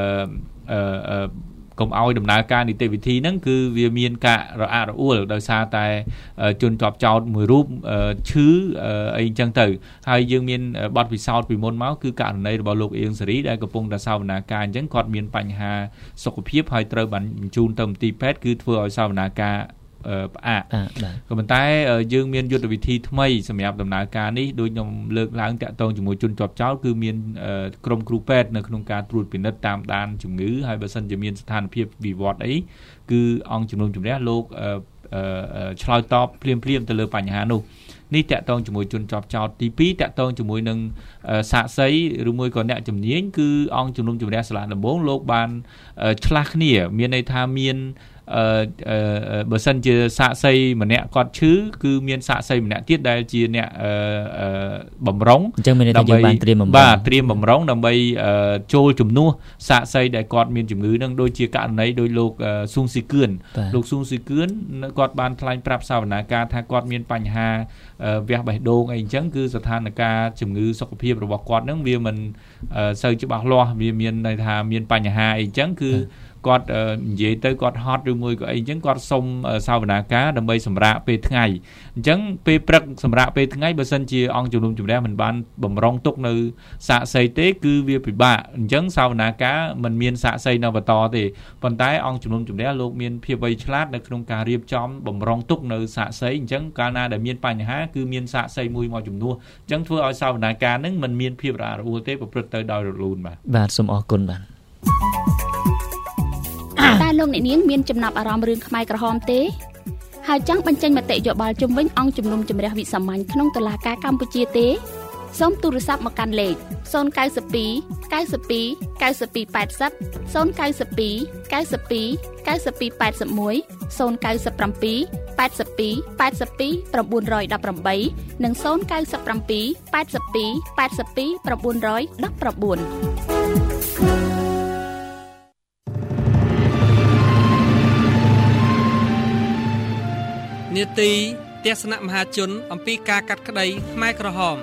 កុំឲ្យដំណើរការនីតិវិធីហ្នឹងគឺវាមានការរអាក់រអួលដោយសារតែជនជាប់ចោតមួយរូបឈឺអីអញ្ចឹងទៅហើយយើងមានបទពិសោធន៍ពីមុនមកគឺករណីរបស់លោកអៀងសេរីដែលកំពុងតែសវនាការអញ្ចឹងគាត់មានបញ្ហាសុខភាពហើយត្រូវបានបញ្ជូនទៅមន្ទីរពេទ្យគឺធ្វើឲ្យសវនាការផ្អាកក៏ប៉ុន្តែយើងមានយុទ្ធវិធីថ្មីសម្រាប់ដំណើរការនេះដូចខ្ញុំលើកឡើងតាក់ទងជាមួយជនជាប់ចោតគឺមានក្រុមគ្រូពេទ្យនៅក្នុងការត្រួតពិនិត្យតាមដានជំងឺហើយបើសិនជាមានស្ថានភាពវិវត្តអីគឺអង្គជំនុំជម្រះលោកឆ្លើយតបភ្លាមៗទៅលើបញ្ហានោះនេះតាក់ទងជាមួយជនជាប់ចោតទី2តាក់ទងជាមួយនឹងសាក្សីឬមួយក៏អ្នកជំនាញគឺអង្គជំនុំជម្រះសាលាដំបងលោកបានឆ្លាស់គ្នាមានន័យថាមានបើសិនជាសាក្សីម្នាក់គាត់ឈឺគឺមានសាក្សីម្នាក់ទៀតដែលជាអ្នកបំរុងអញ្ចឹងមានន័យថាយើងបានត្រៀមបំរុងបាទត្រៀមបំរុងដើម្បីចូលជំនួសសាក្សីដែលគាត់មានជំងឺនឹងដូចជាករណីដោយលោកស៊ូងស៊ីគឿនលោកស៊ូងស៊ីគឿនគាត់បានថ្លែងប្រាប់សវនាការថាគាត់មានបញ្ហាវះបេះដូងអីអញ្ចឹងគឺស្ថានភាពជំងឺសុខភាពរបស់គាត់នឹងវាមិនសូវច្បាស់លាស់វាមានន័យថាមានបញ្ហាអីអញ្ចឹងគឺគាត់និយាយទៅគាត់ហត់ឬមួយក៏អីអញ្ចឹងគាត់សុំសវនាការដើម្បីសម្រាកពេលថ្ងៃអញ្ចឹងពេលព្រឹកសម្រាកពេលថ្ងៃបើសិនជាអង្គជំនុំជម្រះមិនបានបំរុងទុកនៅសាក្សីទេគឺវាពិបាកអញ្ចឹងសវនាការមិនមានសាក្សីនៅបន្តទេប៉ុន្តែអង្គជំនុំជម្រះលោកមានភាពវៃឆ្លាតនៅក្នុងការរៀបចំបំរុងទុកនៅសាក្សីអញ្ចឹងកាលណាដែលមានបញ្ហាគឺមានសាក្សីមួយមកជំនួសអញ្ចឹងធ្វើឲ្យសវនាការនឹងមិនមានភាពរអាក់រអួលទេប្រព្រឹត្តទៅដោយរលូនបាទសូមអរគុណបាទតែលោកអ្នកនាងមានចំណាប់អារម្មណ៍រឿងខ្មែរក្រហមទេហើយចង់បញ្ចេញមតិយោបល់ជុំវិញអង្គជំនុំជម្រះវិសាមញ្ញក្នុងតុលាការកម្ពុជាទេសូមទូរស័ព្ទមកកាន់លេខ092 92 92 80 092 92 92 81 097 82 82 918 និង097 82 82 919 នាទីទស្សនៈមហាជនអំពីការកាត់ក្តីខ្មែរក្រហម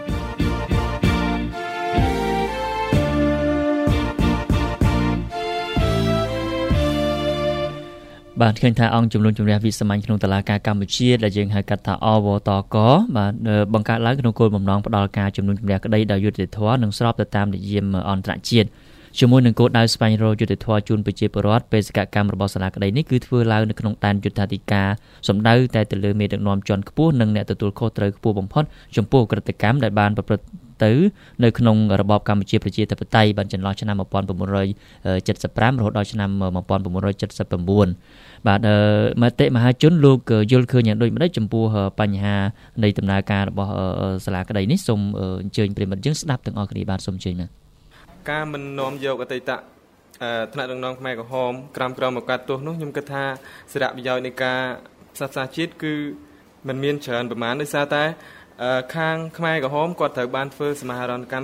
បាទឃើញថាអង្គជំនុំជម្រះវិសាមញ្ញក្នុងតុលាការកម្ពុជាដែលយើងហៅកាត់ថាអវតកបាទបង្កើតឡើងក្នុងគោលបំណងផ្ដល់ការជំនុំជម្រះក្តីដោយយុត្តិធម៌និងស្របទៅតាមនយាមអន្តរជាតិជាមួយនឹងគោលដៅស្វែងរកយុត្តិធម៌ជូនប្រជាពលរដ្ឋបេសកកម្មរបស់សាលាក្តីនេះគឺធ្វើឡើងនៅក្នុងដែនយុត្តិធម៌សម្ដៅតែទៅលើមេដឹកនាំជាន់ខ្ពស់និងអ្នកទទួលខុសត្រូវខ្ពស់បំផុតចំពោះក្រតកម្មដែលបានប្រព្រឹត្តទៅនៅក្នុងរបបកម្ពុជាប្រជាធិបតេយ្យបានចន្លោះឆ្នាំ1975រហូតដល់ឆ្នាំ1979បាទមតិមហាជនលោកយល់ឃើញយ៉ាងដូចម្តេចចំពោះបញ្ហានៃដំណើរការរបស់សាលាក្តីនេះសូមអញ្ជើញប្រិមត្តយើងស្ដាប់ទាំងអស់គ្នាបាទសូមអញ្ជើញណាការមិននាំយកអតីតថ្នាក់ដឹកនាំខ្មែរក្រហមក្រមមកកាត់ទោសនោះខ្ញុំគិតថាសារៈប្រយោជន៍នៃការផ្សះផ្សាជាតិគឺមិនមានច្រើនប្រមាណដោយសារតែខាងខ្មែរក្រហមគាត់ត្រូវបានធ្វើសមាហរណកម្ម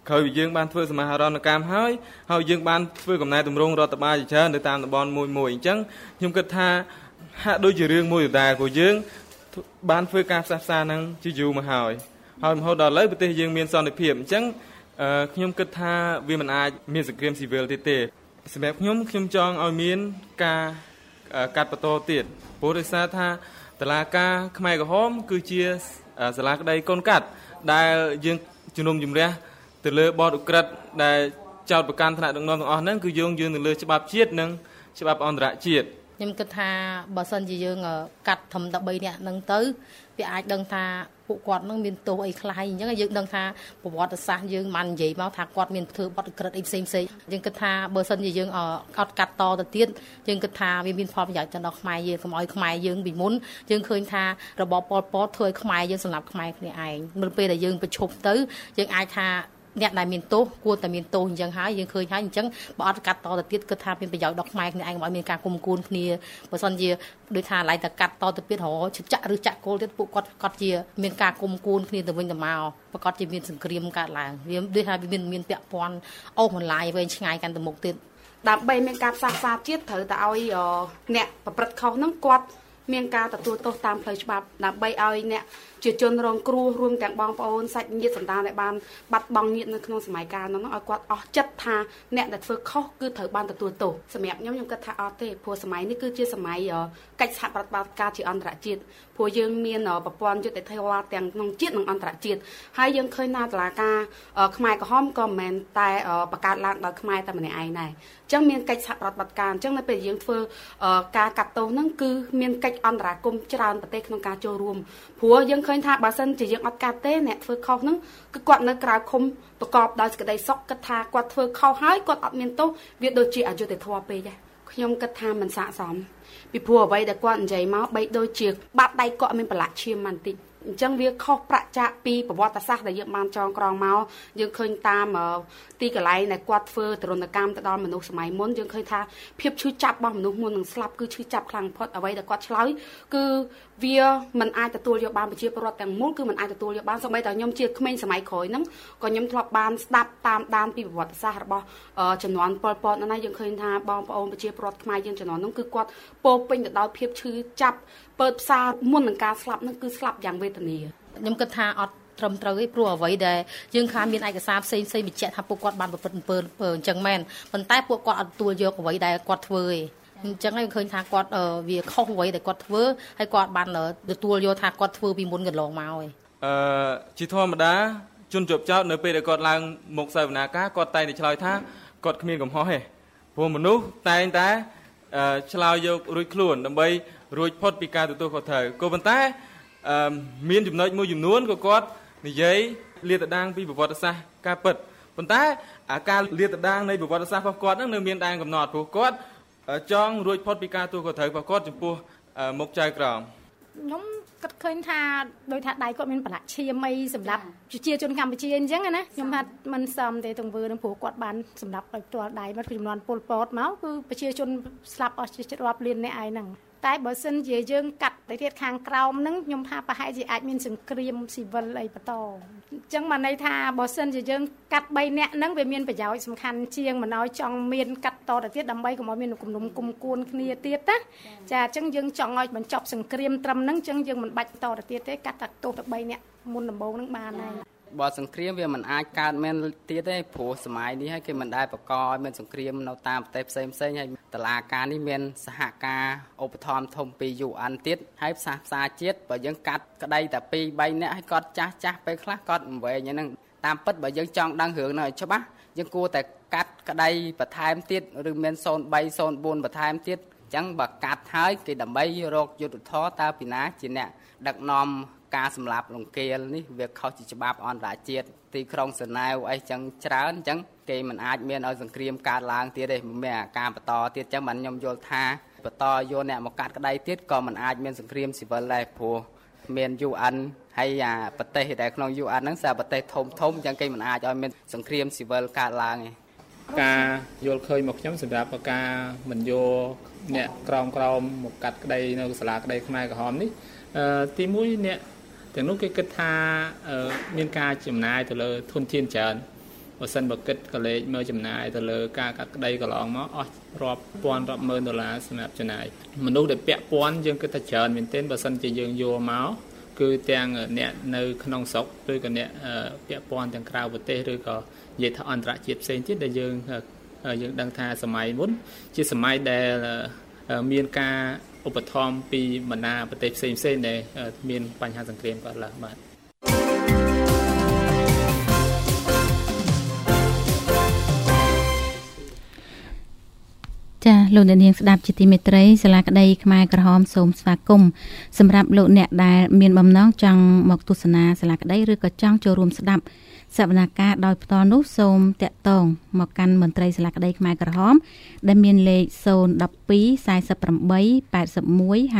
ក្រោយពីយើងបានធ្វើសមាហរណកម្មហើយយើងបានធ្វើកំណែទម្រង់រដ្ឋបាលជាច្រើនទៅតាមតំបន់មួយអញ្ចឹងខ្ញុំគិតថាហាក់ដូចជារឿងមួយដដែលព្រោះយើងបានធ្វើការផ្សះផ្សានឹងជាយូរមកហើយរហូតដល់ឥឡូវប្រទេសយើងមានសន្តិភាពអញ្ចឹងខ្ញុំគិតថាវាមិនអាចមានសង្គ្រាមស៊ីវិលទេសម្រាប់ខ្ញុំចង់ឲ្យមានការកាត់បន្តទៀតព្រោះដោយសារថាតុលាការខ្មែរក្រហមគឺជាសាលាក្តីកូនកាត់ដែលយើងជំនុំជម្រះទៅលើបទឧក្រិដ្ឋដែលចោទប្រកាន់ថ្នាក់ដឹកនាំទាំងអស់ហ្នឹងគឺយើងទៅលើច្បាប់ជាតិនិងច្បាប់អន្តរជាតិខ្ញុំគិតថាបើសិនជាយើងកាត់ធំ13នាក់ហ្នឹងទៅវាអាចដឹងថាពួកគាត់នឹងមានទោសអីខ្លះអញ្ចឹងយើងដឹងថាប្រវត្តិសាស្ត្រយើងបាននិយាយមកថាគាត់មានធ្វើបទឧក្រិដ្ឋអីផ្សេងយើងគិតថាបើសិនជាយើងអត់កាត់តទៅទៀតយើងគិតថាវាមានផលប្រយោជន៍ទៅដល់ខ្មែរយើងកុំឲ្យខ្មែរយើងពីមុនយើងឃើញថារបបប៉ុលពតធ្វើឲ្យខ្មែរយើងសម្លាប់ខ្មែរគ្នាឯងនៅពេលដែលយើងប្រឈប់ទៅយើងអាចថាអ្នកដែលមានទោសគួរតែមានទោសអញ្ចឹងហើយយើងឃើញហើយអញ្ចឹងបើអត់កាត់តទៅទៀតគិតថាមានប្រយោជន៍ដល់ខ្មែរគ្នាឯងមិនឲ្យមានការគុំគួនគ្នាបើសិនជាដូចថាឡៃតែកាត់តទៅទៀតចាក់ឬចាក់គោលទៀតពួកគាត់ជាមានការគុំគួនគ្នាទៅវិញទៅមកប្រកាសជាមានសង្គ្រាមកើតឡើងវាដូចថាវាមានពាក់ព័ន្ធអូសបន្លាយវែងឆ្ងាយកាន់ទៅមុខទៀតដើម្បីមានការផ្សះផ្សាជាតិត្រូវតែឲ្យអ្នកប្រព្រឹត្តខុសហ្នឹងគាត់មានការទទួលទោសតាមផ្លូវច្បាប់ដើម្បីឲ្យអ្នកជាជនរងគ្រោះរួមទាំងបងប្អូនសាច់ញាតិសន្តានដែលបានបាត់បង់ញាតិនៅក្នុងសម័យកាលនោះឲ្យគាត់អស់ចិត្តថាអ្នកដែលធ្វើខុសគឺត្រូវបានទទួលទោសសម្រាប់ខ្ញុំគិតថាអត់ទេព្រោះសម័យនេះគឺជាសម័យកិច្ចសហប្រតិបត្តិការជាអន្តរជាតិព្រោះយើងមានប្រព័ន្ធយុត្តិធម៌ទាំងក្នុងជាតិនិងអន្តរជាតិហើយយើងឃើញថាតុលាការខ្មែរក្រហមក៏មិនមែនតែបង្កើតឡើងដោយខ្មែរតែម្នាក់ឯងដែរអញ្ចឹងមានកិច្ចសហប្រតិបត្តិការអញ្ចឹងនៅពេលយើងធ្វើការកាត់ទោសហ្នឹងគឺមានកិច្ចអន្តរាគមន៍ច្រើនប្រទេសក្នុងការចូលរួមព្រោះយើងឃើញថាបើសិនជាយើងអត់កាត់ទេអ្នកធ្វើខុសហ្នឹងគឺគាត់នៅក្រៅឃុំប្រកបដោយសេចក្តីសុខគិតថាគាត់ធ្វើខុសហើយគាត់អត់មានទោសវាដូចជាអយុត្តិធម៌ពេកដែរខ្ញុំគិតថាមិនស័ក្តិសមពីព្រោះអ្វីដែលគាត់និយាយមកបីដូចជាបាត់ដៃគាត់មានប្រឡាក់ឈាមបន្តិចអញ្ចឹងវាខុសប្រាក់ចាកពីប្រវត្តិសាស្ត្រដែលយើងបានចងក្រងមកយើងឃើញតាមទីកន្លែងដែលគាត់ធ្វើទរណកម្មទៅដល់មនុស្សសម័យមុនយើងឃើញថាភាពឈឺចាប់របស់មនុស្សមុននឹងស្លាប់គឺឈឺចាប់ខ្លាំងបំផុតអ្វីដែលគាត់ឆ្លើយគឺវាមិនអាចទទួលយកបានប្រជាពលរដ្ឋទាំងមូលគឺមិនអាចទទួលយកបានសូម្បីតែខ្ញុំជាក្មេងសម័យក្រោយហ្នឹងក៏ខ្ញុំធ្លាប់បានស្ដាប់តាមដានពីប្រវត្តិសាស្ត្ររបស់ជំនាន់ប៉ុលពតហ្នឹងហើយយើងឃើញថាបងប្អូនប្រជាពលរដ្ឋខ្មែរយើងជំនាន់ហ្នឹងគឺគាត់ពោពេញទៅដោយភាពឈឺចាប់ពើផ្សារមុននឹងការស្លាប់ហ្នឹងគឺស្លាប់យ៉ាងវេទនាខ្ញុំគិតថាអត់ត្រឹមត្រូវទេព្រោះអ្វីដែលយើងខានមានឯកសារផ្សេងបញ្ជាក់ថាពួកគាត់បានប្រព្រឹត្តអំពើអញ្ចឹងមែនប៉ុន្តែពួកគាត់អត់ទទួលយកអ្វីដែលគាត់ធ្វើទេអញ្ចឹងយើងឃើញថាគាត់វាខុសអ្វីដែលគាត់ធ្វើហើយគាត់បានទទួលយកថាគាត់ធ្វើពីមុនកន្លងមកឯងជាធម្មតាជនជាប់ចោតនៅពេលដែលគាត់ឡើងមកសវនាការគាត់តែងតែឆ្លើយថាគាត់គ្មានកំហុសទេព្រោះមនុស្សតែងតែឆ្លើយយករួចខ្លួនដើម្បីរួចផុតពីការទទួលខុសត្រូវក៏ប៉ុន្តែមានចំណុចមួយចំនួនក៏គាត់និយាយលាតត្រដាងពីប្រវត្តិសាស្ត្រការពិតប៉ុន្តែការលាតត្រដាងនៃប្រវត្តិសាស្ត្ររបស់គាត់នឹងនៅមានដែនកំណត់ព្រោះគាត់ចង់រួចផុតពីការទទួលខុសត្រូវរបស់គាត់ចំពោះមុខចៅក្រមខ្ញុំគិតឃើញថាដោយថាដៃគាត់មានប្រឡាក់ឈាមអីសម្រាប់ប្រជាជនកម្ពុជាអញ្ចឹងណាខ្ញុំថាមិនសមទេទង្វើនឹងព្រោះគាត់បានសម្រាប់ដោយផ្ទាល់ដៃមកចំនួនពលពតមកគឺប្រជាជនស្លាប់អស់ជារាប់លានអ្នកឯងហ្នឹងតែបើសិនជាយើងកាត់ទៅទៀតខាងក្រោមហ្នឹងខ្ញុំថាប្រហែលជាអាចមានសង្គ្រាមស៊ីវិលអីបន្តអញ្ចឹងមកន័យថាបើសិនជាយើងកាត់3នាក់ហ្នឹងវាមានប្រយោជន៍សំខាន់ជាងមិនឲ្យចង់មានកាត់តទៅទៀតដើម្បីកុំឲ្យមានគំនុំគុំគួនគ្នាទៀតណាចាអញ្ចឹងយើងចង់ឲ្យបញ្ចប់សង្គ្រាមត្រឹមហ្នឹងអញ្ចឹងយើងមិនបាច់តទៅទៀតទេកាត់តែទោសទៅ3នាក់មុនដំបូងហ្នឹងបានហើយបើសង្គ្រាមវាមិនអាចកើតមែនទៀតទេព្រោះសម័យនេះហើយគេមិនដែលបង្កឲ្យមានសង្គ្រាមនៅតាមប្រទេសផ្សេងហើយតឡាការនេះមានសហការឧបត្ថម្ភធំពី UN ទៀតហើយផ្សះផ្សាជាតិបើយើងកាត់ក្តីតែ2 3នាក់ឲ្យគាត់ចាស់ពេលខ្លះគាត់មិនវែងហ្នឹងតាមពិតបើយើងចង់ដឹងរឿងនោះឲ្យច្បាស់យើងគួរតែកាត់ក្តីបន្ថែមទៀតឬមាន03 04បន្ថែមទៀតអញ្ចឹងបើកាត់ហើយគេដើម្បីរកយុទ្ធធរតើពីណាជាអ្នកដឹកនាំការសម្លាប់លង្គាលនេះវាខុសពីច្បាប់អន្តរជាតិទីក្រុងសឺណែវអីចឹងច្រើនអញ្ចឹងគេមិនអាចមានឲ្យសង្គ្រាមកើតឡើងទៀតទេមានអាការបន្តទៀតអញ្ចឹងបានខ្ញុំយល់ថាបន្តយកអ្នកមកកាត់ក្តីទៀតក៏មិនអាចមានសង្គ្រាមស៊ីវិលដែរព្រោះមាន UN ហើយប្រទេសដែលក្នុង UN ហ្នឹងសារប្រទេសធំអញ្ចឹងគេមិនអាចឲ្យមានសង្គ្រាមស៊ីវិលកើតឡើងទេការយល់ឃើញមកខ្ញុំសម្រាប់ការមិនយកអ្នកក្រមមកកាត់ក្តីនៅសាលាក្តីខ្មែរក្រហមនេះទី1អ្នកទាំងនោះគេគិតថាមានការចំណាយទៅលើធនធានច្រើនបើសិនបើគិតកលេចមើលចំណាយទៅលើការកាត់ក្តីកន្លងមកអស់រាប់ពាន់រាប់ម៉ឺនដុល្លារសម្រាប់ចំណាយមនុស្សដែលពាក់ព័ន្ធយើងគិតថាច្រើនមែនទែនបើសិនជាយើងយល់មកគឺទាំងអ្នកនៅក្នុងស្រុកឬក៏អ្នកពាក់ព័ន្ធទាំងក្រៅប្រទេសឬក៏និយាយថាអន្តរជាតិផ្សេងទៀតដែលយើងដឹងថាសម័យមុនជាសម័យដែលមានការឧបត្ថម្ភពីបណ្ដាប្រទេសផ្សេងៗដែលមានបញ្ហាសង្គ្រាមកើតឡើងបាទចាលោកអ្នកនាងស្ដាប់ជាទីមេត្រីសាលាក្តីខ្មែរក្រហមសូមស្វាគមន៍សម្រាប់លោកអ្នកដែលមានបំណងចង់មកទស្សនាសាលាក្តីឬក៏ចង់ចូលរួមស្ដាប់សវនាការដោយផ្ទាល់នោះសូមតាក់ទងមកកាន់មន្ត្រីសាលាក្តីខ្មែរក្រហមដែលមានលេខ012 48 81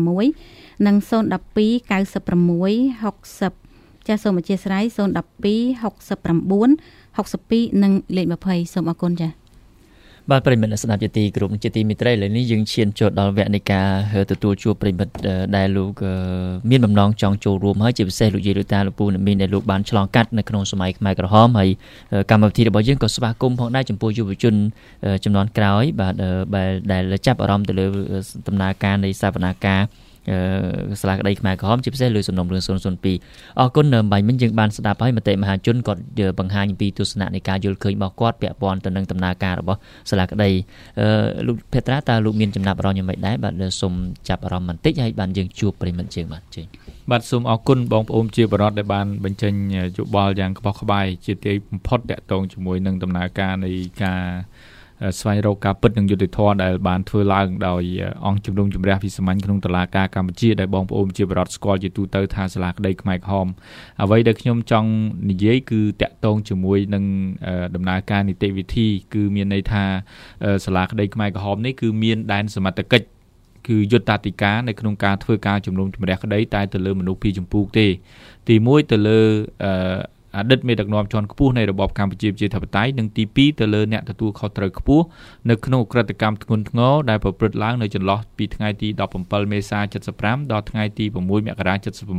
56និង012 96 60ចាសសូមអធិស្ឋាន012 69 62និងលេខ20សូមអរគុណចា៎បាទប្រិមិត្តស្ដាប់ជាទីគោរពជាទីមេត្រីឥឡូវនេះយើងឈានចូលដល់វគ្គនៃការទទួលជួបប្រិមិត្តដែលលោកមានបំណងចង់ចូលរួមហើយជាពិសេសលោកយាយលោកតាលោកពូអ្នកមីងដែលលោកបានឆ្លងកាត់នៅក្នុងសម័យខ្មែរក្រហមហើយកម្មវិធីរបស់យើងក៏ស្វាគមន៍ផងដែរចំពោះយុវជនចំនួនក្រោយបាទដែលចាប់អារម្មណ៍ទៅលើដំណើរការនៃសវនាការសាលាក្តីខ្មែរក្រហមជាពិសេសលើសំណុំរឿង002អរគុណបាញ់មិញយើងបានស្ដាប់ហើយមតិមហាជនគាត់បង្ហាញពីទស្សនៈនៃការយល់ឃើញរបស់គាត់ពាក់ព័ន្ធទៅនឹងដំណើរការរបស់សាលាក្តីលោកភេត្រាតើលោកមានចំណាប់អារម្មណ៍យ៉ាងម៉េចដែរបាទសូមចាប់អារម្មណ៍បន្តិចហើយបានយើងជួបប្រិមិត្តយើងបាទជើញបាទសូមអរគុណបងប្អូនជាបរិបទដែលបានបញ្ចេញយោបល់យ៉ាងក្បោះក្បាយជាទីបំផុតតាក់ទងជាមួយនឹងដំណើរការនៃការស្វែងរកការពិតនិងយុត្តិធម៌ដែលបានធ្វើឡើងដោយអង្គជំនុំជម្រះវិសាមញ្ញក្នុងតុលាការកម្ពុជាដែលបងប្អូនជាបរិបទស្គាល់ជាទូទៅថាសាលាក្តីខ្មែរក្រហមអ្វីដែលខ្ញុំចង់និយាយគឺតាក់ទងជាមួយនឹងដំណើរការនីតិវិធីគឺមានន័យថាសាលាក្តីខ្មែរក្រហមនេះគឺមានដែនសមត្ថកិច្ចគឺយុត្តតាធិការនៅក្នុងការធ្វើការជំនុំជម្រះក្តីតែទៅលើមនុស្សពីចម្ពោះទេទី1ទៅលើអតីតមេដឹកនាំជាន់ខ្ពស់នៃរបបកម្ពុជាប្រជាធិបតេយ្យនិងទី2ទៅលើអ្នកទទួលខុសត្រូវខ្ពស់នៅក្នុងឧក្រិដ្ឋកម្មធ្ងន់ធ្ងរដែលប្រព្រឹត្តឡើងនៅចន្លោះពីថ្ងៃទី17មេសា75ដល់ថ្ងៃទី6មករា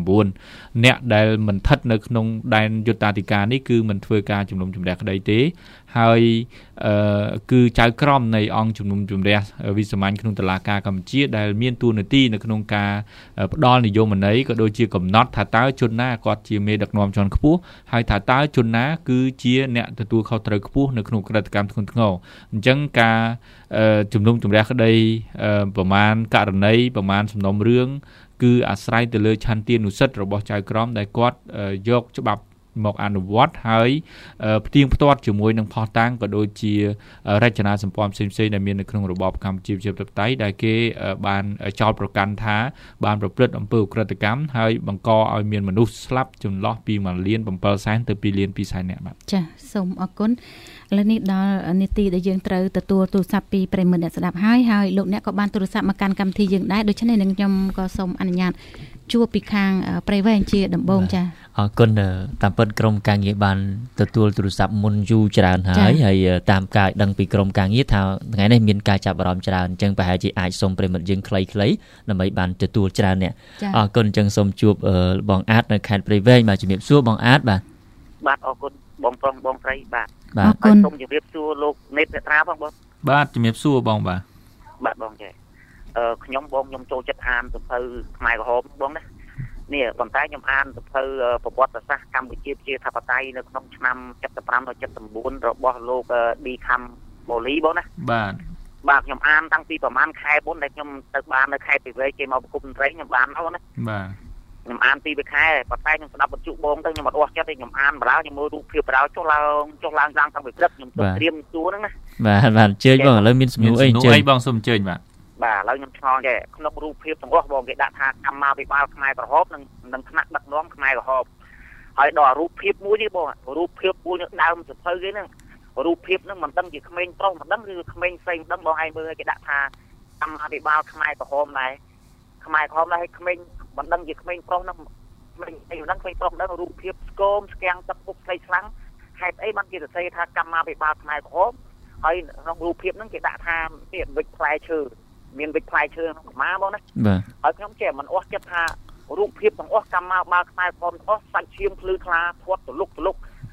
79អ្នកដែលមិនស្ថិតនៅក្នុងដែនយុត្តតាធិការនេះគឺមិនធ្វើការជំនុំជម្រះក្តីទេហើយគឺចៅក្រមនៃអង្គជំនុំជម្រះវិសាមញ្ញក្នុងតុលាការកម្ពុជាដែលមានតួនាទីនៅក្នុងការផ្ដល់នយោបាយន័យក៏ដូចជាកំណត់ថាតើជនណាគាត់ជាមេដឹកនាំជាន់ខ្ពស់ហើយថាតើជនណាគឺជាអ្នកទទួលខុសត្រូវខ្ពស់នៅក្នុងក្រតិកម្មធ្ងន់ធ្ងរអញ្ចឹងការជំនុំជម្រះក្តីប្រមាណករណីប្រមាណសំណុំរឿងគឺអាស្រ័យទៅលើឆន្ទានុសិទ្ធិរបស់ចៅក្រមដែលគាត់យកច្បាប់មកអនុវត្តហើយផ្ទៀងផ្ទាត់ជាមួយនឹងផុសតាំងក៏ដូចជារចនាសម្ព័ន្ធផ្សេងៗដែលមាននៅក្នុងរបបកម្ពុជាប្រជាធិបតេយ្យដែលគេបានចោទប្រកាន់ថាបានប្រព្រឹត្តអំពើឧក្រិដ្ឋកម្មហើយបង្កឲ្យមានមនុស្សស្លាប់ចន្លោះពី1.7 លានទៅ2.2 លាននាក់បាទចាសសូមអរគុណឥឡូវនេះដល់នាទីដែលយើងត្រូវទទួលទូរស័ព្ទពីប្រិយមិត្តអ្នកស្ដាប់ហើយលោកអ្នកក៏បានទូរស័ព្ទមកកាន់កម្មវិធីយើងដែរដូច្នេះនឹងខ្ញុំក៏សូមអនុញ្ញាតជួបពីខាងព្រៃវែងជាដំបូងចាអរគុណតាមពិតក្រុមការងារបានទទួលទូរស័ព្ទមុនយូរច្រើនហើយតាមការដឹងពីក្រុមការងារថាថ្ងៃនេះមានការចាប់អារម្មណ៍ច្រើនអញ្ចឹងប្រហែលជាអាចសូមប្រិមិត្តយើងខ្លីៗដើម្បីបានទទួលច្រើនអ្នកអរគុណអញ្ចឹងសូមជួបបងអាតនៅខេត្តព្រៃវែងបាទជំរាបសួរបងអាតបាទអរគុណបងប្រុសបងស្រីបាទអរគុណសូមជម្រាបសួរលោកនេតភត្រាផងបងបាទជំរាបសួរបងបាទបងចេះខ្ញុំចូលចិត្តអានសៀវភៅខ្មែរក្រហមបងណានេះប៉ុន្តែខ្ញុំអានសៀវភៅប្រវត្តិសាស្ត្រកម្ពុជាប្រជាធិបតេយ្យនៅក្នុងឆ្នាំ75ដល់79របស់លោកឌីខាំបូលីបងណាបាទខ្ញុំអានតាំងពីប្រហែលខែមុនដែលខ្ញុំទៅបាននៅខេត្តព្រៃវែងគេមកប្រគំតន្ត្រីខ្ញុំបានមកណាបាទខ្ញុំអានពីខែប៉ុន្តែខ្ញុំស្ដាប់បញ្ជុបងទៅខ្ញុំអត់អស់ចិត្តទេខ្ញុំអានបណ្ដាខ្ញុំមើលរូបភាពបណ្ដាចុះឡើងតាំងពីព្រឹកខ្ញុំទៅត្រៀមសួរហ្នឹងណាបាទអញ្ជើញបងឥឡូវមានសំណួរអីអញ្ជើញបងសូមអញ្ជើញបាទឥឡូវខ្ញុំឆ្ងល់ចេះក្នុងរូបភាពទាំងអស់បងគេដាក់ថាកម្មាភិបាលខ្មែរក្រហមនិងថ្នាក់ដឹកនាំខ្មែរក្រហមហើយដល់រូបភាពមួយនេះបងរូបភាពមួយនៅដើមសៀវភៅគេហ្នឹងរូបភាពហ្នឹងមិនដឹងជាក្មេងប្រុសមិនដឹងឬក្មេងផ្សេងមិនដឹងបងឯងមើលគេដាក់ថាកម្មាភិបាលខ្មែរក្រហមដែរខ្មែរក្រហមដែរឲ្យក្មេងមិនដឹងជាក្មេងប្រុសហ្នឹងមិនដឹងក្មេងប្រុសដឹងរូបភាពស្គមស្គាំងទឹកពុកស្លេកស្លាំងហេតុអីបានគេសរសេរថាកម្មាភិបាលខ្មែរក្រហមហើយក្នុងរូបភាពហ្នឹងគេដាក់ថាមានវិចផ្លែឈើមានវិចផ្លែឈើក្នុងកម្មាបងណាហើយខ្ញុំចេះមិនអស់ចិត្តថារូបភាពទាំងអស់កម្មាបាលខ្មែរក្រហមអស់សាច់ឈាមភ្លឺថ្លាធាត់ទលុក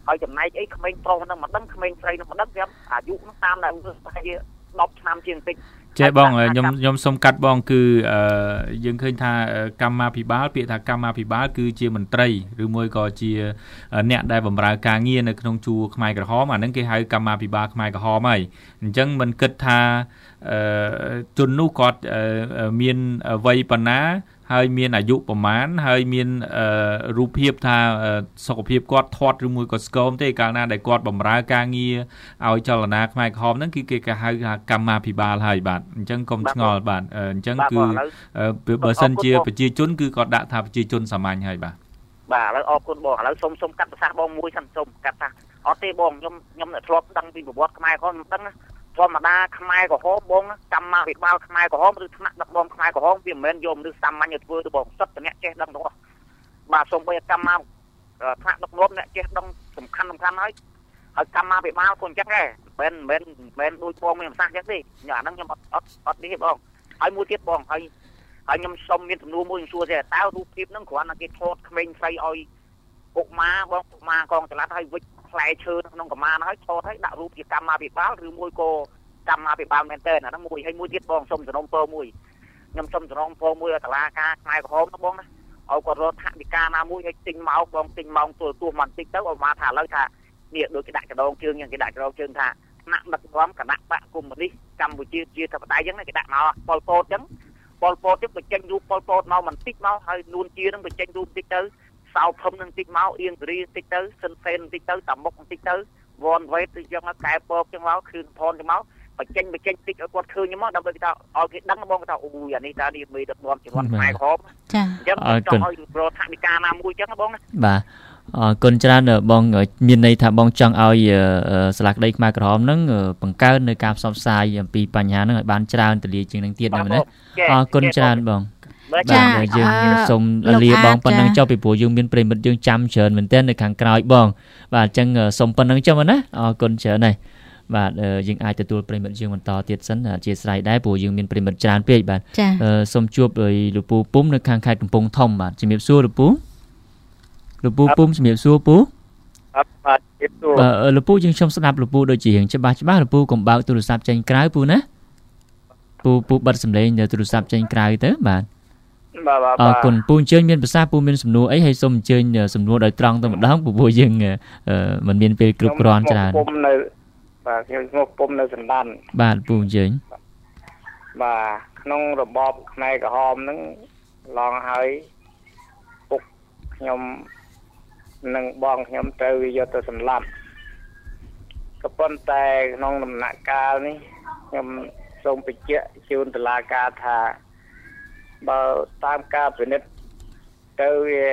ហើយចំណែកអីក្មេងប្រុសហ្នឹងមិនដឹងក្មេងស្រីហ្នឹងមិនដឹងខ្ញុំអាយុហ្នឹងតាមតែប្រហែល10ឆ្នាំជាងតិចចេះបងខ្ញុំសុំកាត់បងគឺយើងឃើញថាកម្មាភិបាលពាក្យថាកម្មាភិបាលគឺជាមន្ត្រីឬមួយក៏ជាអ្នកដែលបម្រើការងារនៅក្នុងជួរខ្មែរក្រហមអាហ្នឹងគេហៅកម្មាភិបាលខ្មែរក្រហមហើយអញ្ចឹងមិនគិតថាជននោះគាត់មានវ័យប៉ុណ្ណាហើយមានអាយុប្រមាណហើយមានរូបភាពថាសុខភាពគាត់ធាត់ឬមួយក៏ស្គមទេកាលណាដែលគាត់បម្រើការងារឲ្យចលនាខ្មែរក្រហមហ្នឹងគឺគេហៅថាកម្មាភិបាលហើយបាទអញ្ចឹងកុំឆ្ងល់បាទអញ្ចឹងគឺបើសិនជាប្រជាជនគឺគាត់ដាក់ថាប្រជាជនសាមញ្ញហើយបាទបាទឥឡូវអរគុណបងឥឡូវសុំកាត់ប្រសាសន៍បងមួយសិនសុំកាត់ថាអត់ទេបងខ្ញុំធ្លាប់ដឹងពីប្រវត្តិខ្មែរក្រហមមិនដឹងធម្មតាខ្មែរក្រហមបងកម្មាភិបាលខ្មែរក្រហមឬថ្នាក់ដឹកនាំខ្មែរក្រហមវាមិនមែនយកមនុស្សសាមញ្ញទៅធ្វើទេបងសិតតែអ្នកចេះដឹងទាំងអស់បាទសូម្បីកម្មាថ្នាក់ដឹកនាំអ្នកចេះដឹងសំខាន់ហើយកម្មាភិបាលក៏អញ្ចឹងដែរមិនដូចបងមានប្រសាសន៍អញ្ចឹងទេអាហ្នឹងខ្ញុំអត់នេះទេបងហើយមួយទៀតបងហើយខ្ញុំសុំមានសំណួរមួយខ្ញុំសួរទេតើរូបភាពហ្នឹងគ្រាន់តែគេថតក្មេងស្រីឲ្យពុកម៉ាបងពុកម៉ាកងចល័តឲ្យវិចផ្លែឈើក្នុងកម្មាហើយថតឲ្យដាក់រូបជាកម្មាភិបាលឬមួយក៏កម្មាភិបាលមែនតើអាហ្នឹងមួយហើយមួយទៀតបងសុំសំណូមពរមួយខ្ញុំសុំសំណូមពរមួយឲ្យតុលាការខ្មែរក្រហមបងណាឲ្យគាត់រកថវិកាណាមួយឲ្យទិញមកបងទិញមកទល់ទោះមិនតិចទៅឲ្យមកថាឥឡូវថានេះដូចគេដាក់កដងជើងយ៉ាងគេដាក់កដងជើងថាថ្នាក់ដឹកនាំគណៈបកកុម្មុយនីសកម្ពុជាជាធិបតេយ្យអញ្ចឹងគេដាក់មកប៉ុលពតអញ្ចឹងប៉ុលពតទៀតបញ្ចេញរូបប៉ុលពតមកមិនតិចមកហើយនួនជានឹងបញ្ចេញរូបតិចទៅសៅភឹមនឹងតិចមកអៀងសេរីតិចទៅសិនសេនតិចទៅតាមុខតិចទៅវ៉នវ៉េតទៅចឹងកែពកចឹងមកគឺផនចឹងមកបញ្ចេញតិចឲ្យគាត់ឃើញមកដើម្បីគេថាឲ្យគេដឹងបងថាអូយអានេះតានេះមេដឹកនាំជំនាន់ខ្មែរក្រហមចាអញ្ចឹងចង់ឲ្យប្រថវិកាណាមួយចឹងបងណាបាទអរគុណច្រើនបងមានន័យថាបងចង់ឲ្យសាលាក្តីខ្មែរក្រហមហ្នឹងបង្កើននៅការផ្សព្វផ្សាយអំពីបញ្ហាហ្នឹងឲ្យបានច្រើនទលាយជាងនឹងទៀតណាអរគុណច្រើនបងចាយើងសូមលាបងប៉ុណ្ណឹងចុះពីព្រោះយើងមានប្រិមិត្តយើងចាំច្រើនមែនទែននៅខាងក្រោយបងបាទអញ្ចឹងសូមប៉ុណ្ណឹងចុះណាអរគុណច្រើនហើយបាទយើងអាចទទួលប្រិមិត្តយើងបន្តទៀតសិនអធិស្ឋានដែរព្រោះយើងមានប្រិមិត្តច្រើនពេកបាទសូមជួបលោកពូពុំនៅខាងខេត្តកំពង់ធំបាទជំរាបសួរលោកពូពុំជំរាបសួរពូបាទជំរាបសួរលោកពូយើងខ្ញុំស្ដាប់លោកពូដូចជារៀងច្បាស់លោកពូកុំបើកទូរស័ព្ទចេញក្រៅពូណាពូបិទសំឡេងទូរស័ព្ទចេញក្រៅទៅបាទអរគុណពូអញ្ជើញមានប្រសាសន៍ពូមានសំណួរអីហើយសូមអញ្ជើញសំណួរដោយត្រង់ទៅម្ដងព្រោះយើងមិនមានពេលគ្រប់គ្រាន់ច្រើនពុំនៅបាទខ្ញុំឈ្មោះពុំនៅសណ្ដានបាទពូអញ្ជើញបាទក្នុងរបបខ្មែរក្រហមហ្នឹងឡងហើយពុកខ្ញុំនិងបងខ្ញុំត្រូវយកទៅសម្លាប់ក៏ប៉ុន្តែក្នុងដំណាក់កាលនេះខ្ញុំសូមបញ្ជាក់ជូនតុលាការថាបើតាមការពិនិត្យទៅវា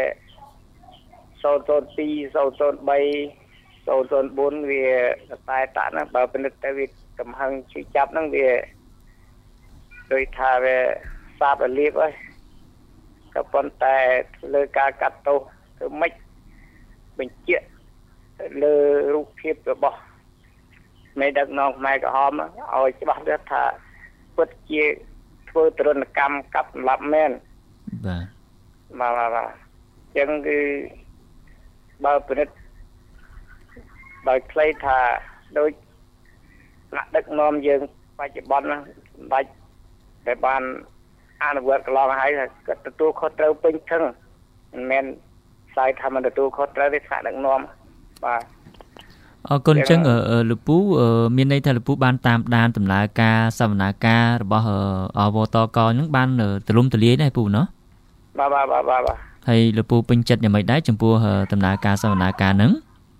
002 003 004វាតែតាក់ហ្នឹងបើពិនិត្យទៅវាកំហឹងជួយចាប់ហ្នឹងវាដូចថាវាសាបរលាបហើយក៏ប៉ុន្តែលើការកាត់ទោសគឺមិនបញ្ជាក់លើរូបភាពរបស់មេដឹកនាំខ្មែរក្រហមឲ្យច្បាស់ដែរថាពិតជាធ្វើទរណកម្មកាប់សម្លាប់មែនបាទចឹងគឺបើពិនិត្យដោយខ្លីថាដូចថ្នាក់ដឹកនាំយើងបច្ចុប្បន្នណាបាច់តែបានអនុវត្តកន្លងហើយក៏ទទួលខុសត្រូវពេញធឹងមិនមែនស្អីថាមិនទទួលខុសត្រូវទេថ្នាក់ដឹកនាំបាទអរគុណចឹងលោកពូមានន័យថាលោកពូបានតាមដានដំណើរការសវនាការរបស់អវតកហ្នឹងបានទលំទលាយដែរពូណោះបាទហើយលោកពូពេញចិត្តយ៉ាងម៉េចដែរចំពោះដំណើរការសវនាការហ្នឹង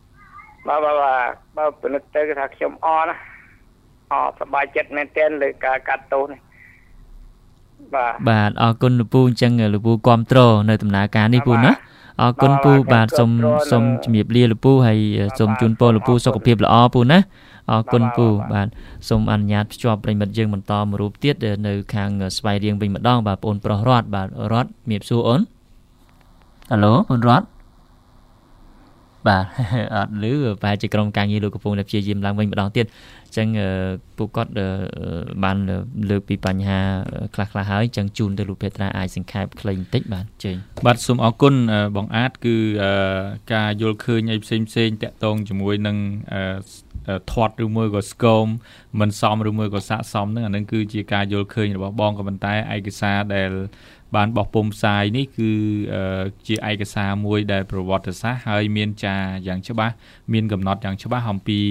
បាទពិនិត្យទៅគឺថាខ្ញុំអរណាសប្បាយចិត្តមែនទែនលើការកាត់ទោសនេះបាទអរគុណលោកពូអញ្ចឹងលោកពូគាំទ្រនៅដំណើរការនេះពូណាអរគុណពូបាទសូមជំរាបលាលោកពូហើយសូមជូនពរលោកពូសុខភាពល្អពូណាអរគុណពូបាទសូមអនុញ្ញាតភ្ជាប់ប្រិមិត្តយើងបន្តមួយរូបទៀតនៅខាងស្វាយរៀងវិញម្ដងបាទបងប្រុសរតបាទរតជំរាបសួរអូនហៅឡូបងរតបាទអត់ឮប្រហែលជាក្រុមការងារលោកកំពុងតែព្យាយាមឡើងវិញម្ដងទៀតអញ្ចឹងពួកគាត់បានលើកពីបញ្ហាខ្លះៗហើយអញ្ចឹងជូនទៅលោកភេត្រាអាចសង្ខេបខ្លីបន្តិចបាទជើញបាទសូមអរគុណបងអាចគឺការយល់ឃើញអីផ្សេងតាក់ទងជាមួយនឹងធាត់ឬមួយក៏ស្គមមិនសមឬមួយក៏ស័ក្តិសមហ្នឹងអានឹងគឺជាការយល់ឃើញរបស់បងក៏ប៉ុន្តែឯកសារដែលបានបោះពុម្ពផ្សាយនេះគឺជាឯកសារមួយដែលប្រវត្តិសាស្ត្រហើយមានយ៉ាងច្បាស់មានកំណត់យ៉ាងច្បាស់អំពី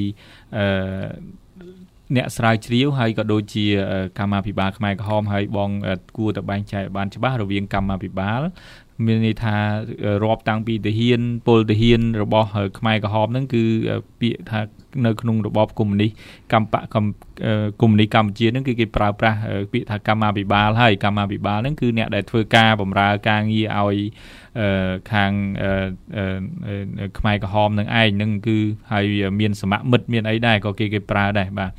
អ្នកស្រាវជ្រាវហើយក៏ដូចជាកម្មាភិបាលខ្មែរក្រហមហើយបងគួរតែបែងចែកបានច្បាស់រវាងកម្មាភិបាលមានន័យថារាប់តាំងពីទាហានពលទាហានរបស់ខ្មែរក្រហមហ្នឹងគឺពាក្យថានៅក្នុងរបបកុម្មុយនីសកម្ពុជាហ្នឹងគឺគេប្រើប្រាស់ពាក្យថាកម្មាភិបាលហើយកម្មាភិបាលហ្នឹងគឺអ្នកដែលធ្វើការបម្រើការងារឲ្យខាងខ្មែរក្រហមនឹងឯងហ្នឹងគឺហើយមានសមមិត្តមានអីដែរក៏គេប្រើដែរបាទ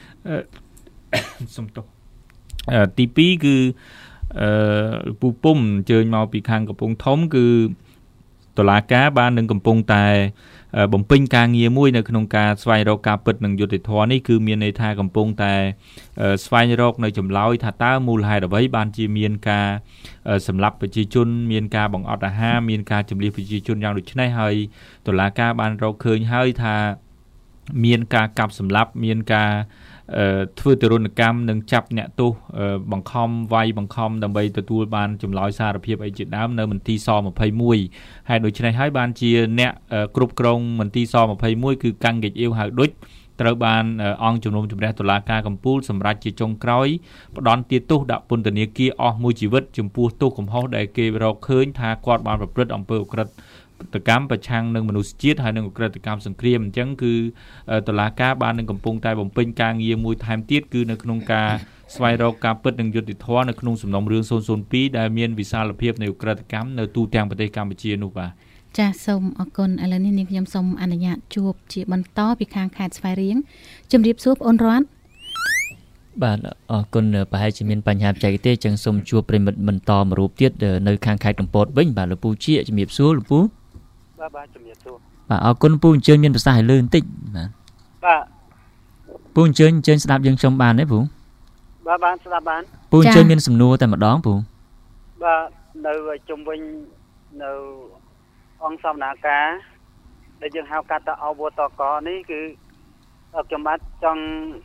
សុំទោសទី2គឺពូពុំអញ្ជើញមកពីខាងកំពង់ធំគឺតុលាការបាននឹងកំពុងតែបំពេញការងារមួយនៅក្នុងការស្វែងរកការពិតនិងយុត្តិធម៌នេះគឺមានន័យថាកំពុងតែស្វែងរកនៅចម្លើយថាតើមូលហេតុអ្វីបានជាមានការសម្លាប់ប្រជាជនមានការបង្អត់អាហារមានការជម្លៀសប្រជាជនយ៉ាងដូចនេះហើយតុលាការបានរកឃើញហើយថាមានការកាប់សម្លាប់មានការធ្វើទរណកម្មនិងចាប់អ្នកទោសបង្ខំវាយបង្ខំដើម្បីទទួលបានចម្លើយសារភាពអីជាដើមនៅមន្ទីរស21ហើយដូច្នេះហើយបានជាអ្នកគ្រប់គ្រងមន្ទីរស21គឺកាំងកេចអ៊ីវហៅឌុចត្រូវបានអង្គជំនុំជម្រះតុលាការកំពូលសម្រាប់ជាចុងក្រោយផ្ដន្ទាទោសដាក់ពន្ធនាគារអស់មួយជីវិតចំពោះទោសកំហុសដែលគេរកឃើញថាគាត់បានប្រព្រឹត្តអំពើឧក្រិដ្ឋកម្មប្រឆាំងនឹងមនុស្សជាតិហើយនឹងឧក្រិដ្ឋកម្មសង្គ្រាមអញ្ចឹងគឺតុលាការបាននឹងកំពុងតែបំពេញការងារមួយថែមទៀតគឺនៅក្នុងការស្វែងរកការពិតនិងយុត្តិធម៌នៅក្នុងសំណុំរឿង002ដែលមានវិសាលភាពនៃឧក្រិដ្ឋកម្មនៅទូទាំងប្រទេសកម្ពុជានោះបាទចាសសូមអរគុណឥឡូវនេះនាងខ្ញុំសូមអនុញ្ញាតជួបជាបន្តពីខាងខេត្តស្វាយរៀងជម្រាបសួរបងអូនរតន៍បាទអរគុណប្រហែលជាមានបញ្ហាបច្ចេកទេសចឹងសូមជួបប្រិមិត្តបន្តមួយរូបទៀតនៅខាងខេត្តកំពតវិញបាទលោកពូជាជំរាបសួរលោកពូបាទជំរាបសួរបាទអរគុណពូអញ្ជើញមានប្រសាសន៍ឲ្យលឺបន្តិចបាទពូអញ្ជើញស្ដាប់យើងខ្ញុំបានទេពូបាទបានស្ដាប់បានពូអញ្ជើញមានសំណួរតែម្ដងពូបាទនៅជុំវិញនៅអង្គសវនាការដែលយើងហៅកាត់ថាអវតកនេះគឺខ្ញុំបាទចង់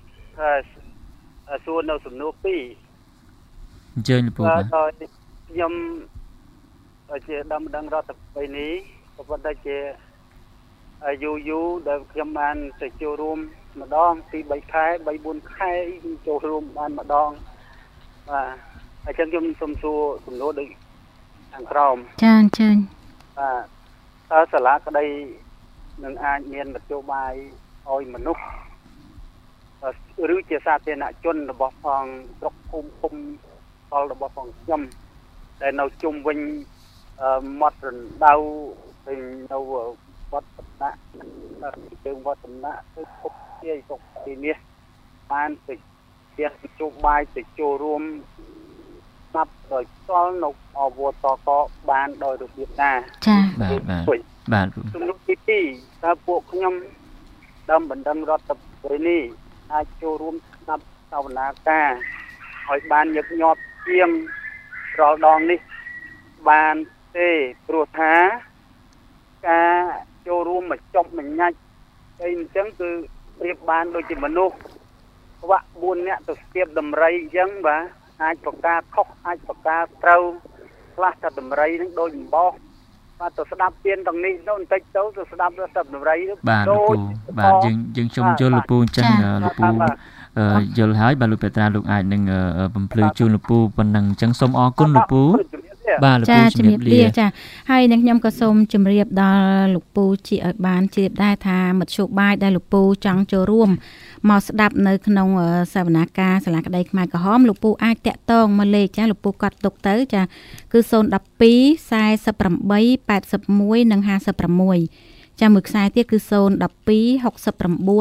សួរនៅសំណួរ2 អញ្ជើញលោកពូបាទខ្ញុំជាដឹងរដ្ឋាភិបាលនេះក៏ប៉ុន្តែជាយូរដែលខ្ញុំបានទៅចូលរួមម្ដងពី3ខែ3-4ខែចូលរួមបានម្ដងបាទហើយចឹងខ្ញុំសូមសួរសំណួរដូចខាងក្រោមចាអញ្ជើញបាទតើសាលាក្តីនឹងអាចមាននយោបាយឲ្យមនុស្សឬជាសាធារណជនរបស់ផងស្រុកភូមិឃុំផលរបស់ផងខ្ញុំដែលនៅជុំវិញមាត់រណ្ដៅទៅនៅវត្តតំណាក់ជើងវត្តតំណាក់គឺពុកជាសុខទីនេះបានទៅជានយោបាយទៅចូលរួមស្ដាប់ដោយផ្ទាល់នៅអវតកបានដោយរបៀបណាចាបាទសំណួរទី2តើពួកខ្ញុំដើមបណ្ដឹងរដ្ឋាភិបាលនេះអាចចូលរួមស្ដាប់សវនាការឲ្យបានញឹកញាប់ជាងរាល់ដងនេះបានទេព្រោះថាការចូលរួមមកចប់មញាច់អីអញ្ចឹងគឺប្រៀបបានដូចជាមនុស្សវាក់4នាក់ទៅស្ទាបដំរីអញ្ចឹងបាទអាចប្រកាសខុសអាចប្រកាសត្រូវខ្លះតែដំរីនឹងដូចអំបោះបាទទៅស្ដាប់ទៀនទាំងនេះទៅបន្តិចទៅស្ដាប់ទៅដំរីដូចបាទយើងជុំជល់លោកពូអញ្ចឹងលោកពូយល់ហើយបាទលោកពេត្រាលោកអាចនឹងបំភ្លឺជូនលោកពូប៉ុណ្ណឹងអញ្ចឹងសូមអរគុណលោកពូបាទលោកពូជំរាបលាចាហើយនឹងខ្ញុំក៏សូមជម្រាបដល់លោកពូជាឲ្យបានជ្រាបដែរថាមធ្យោបាយដែលលោកពូចង់ចូលរួមមកស្ដាប់នៅក្នុងសវនាការសាលាក្តីខ្មែរក្រហមលោកពូអាចតាក់ទងមកលេខចាលោកពូកត់ទុកទៅចាគឺ012 48 81 និង56ចាមួយខ្សែទៀតគឺ012 69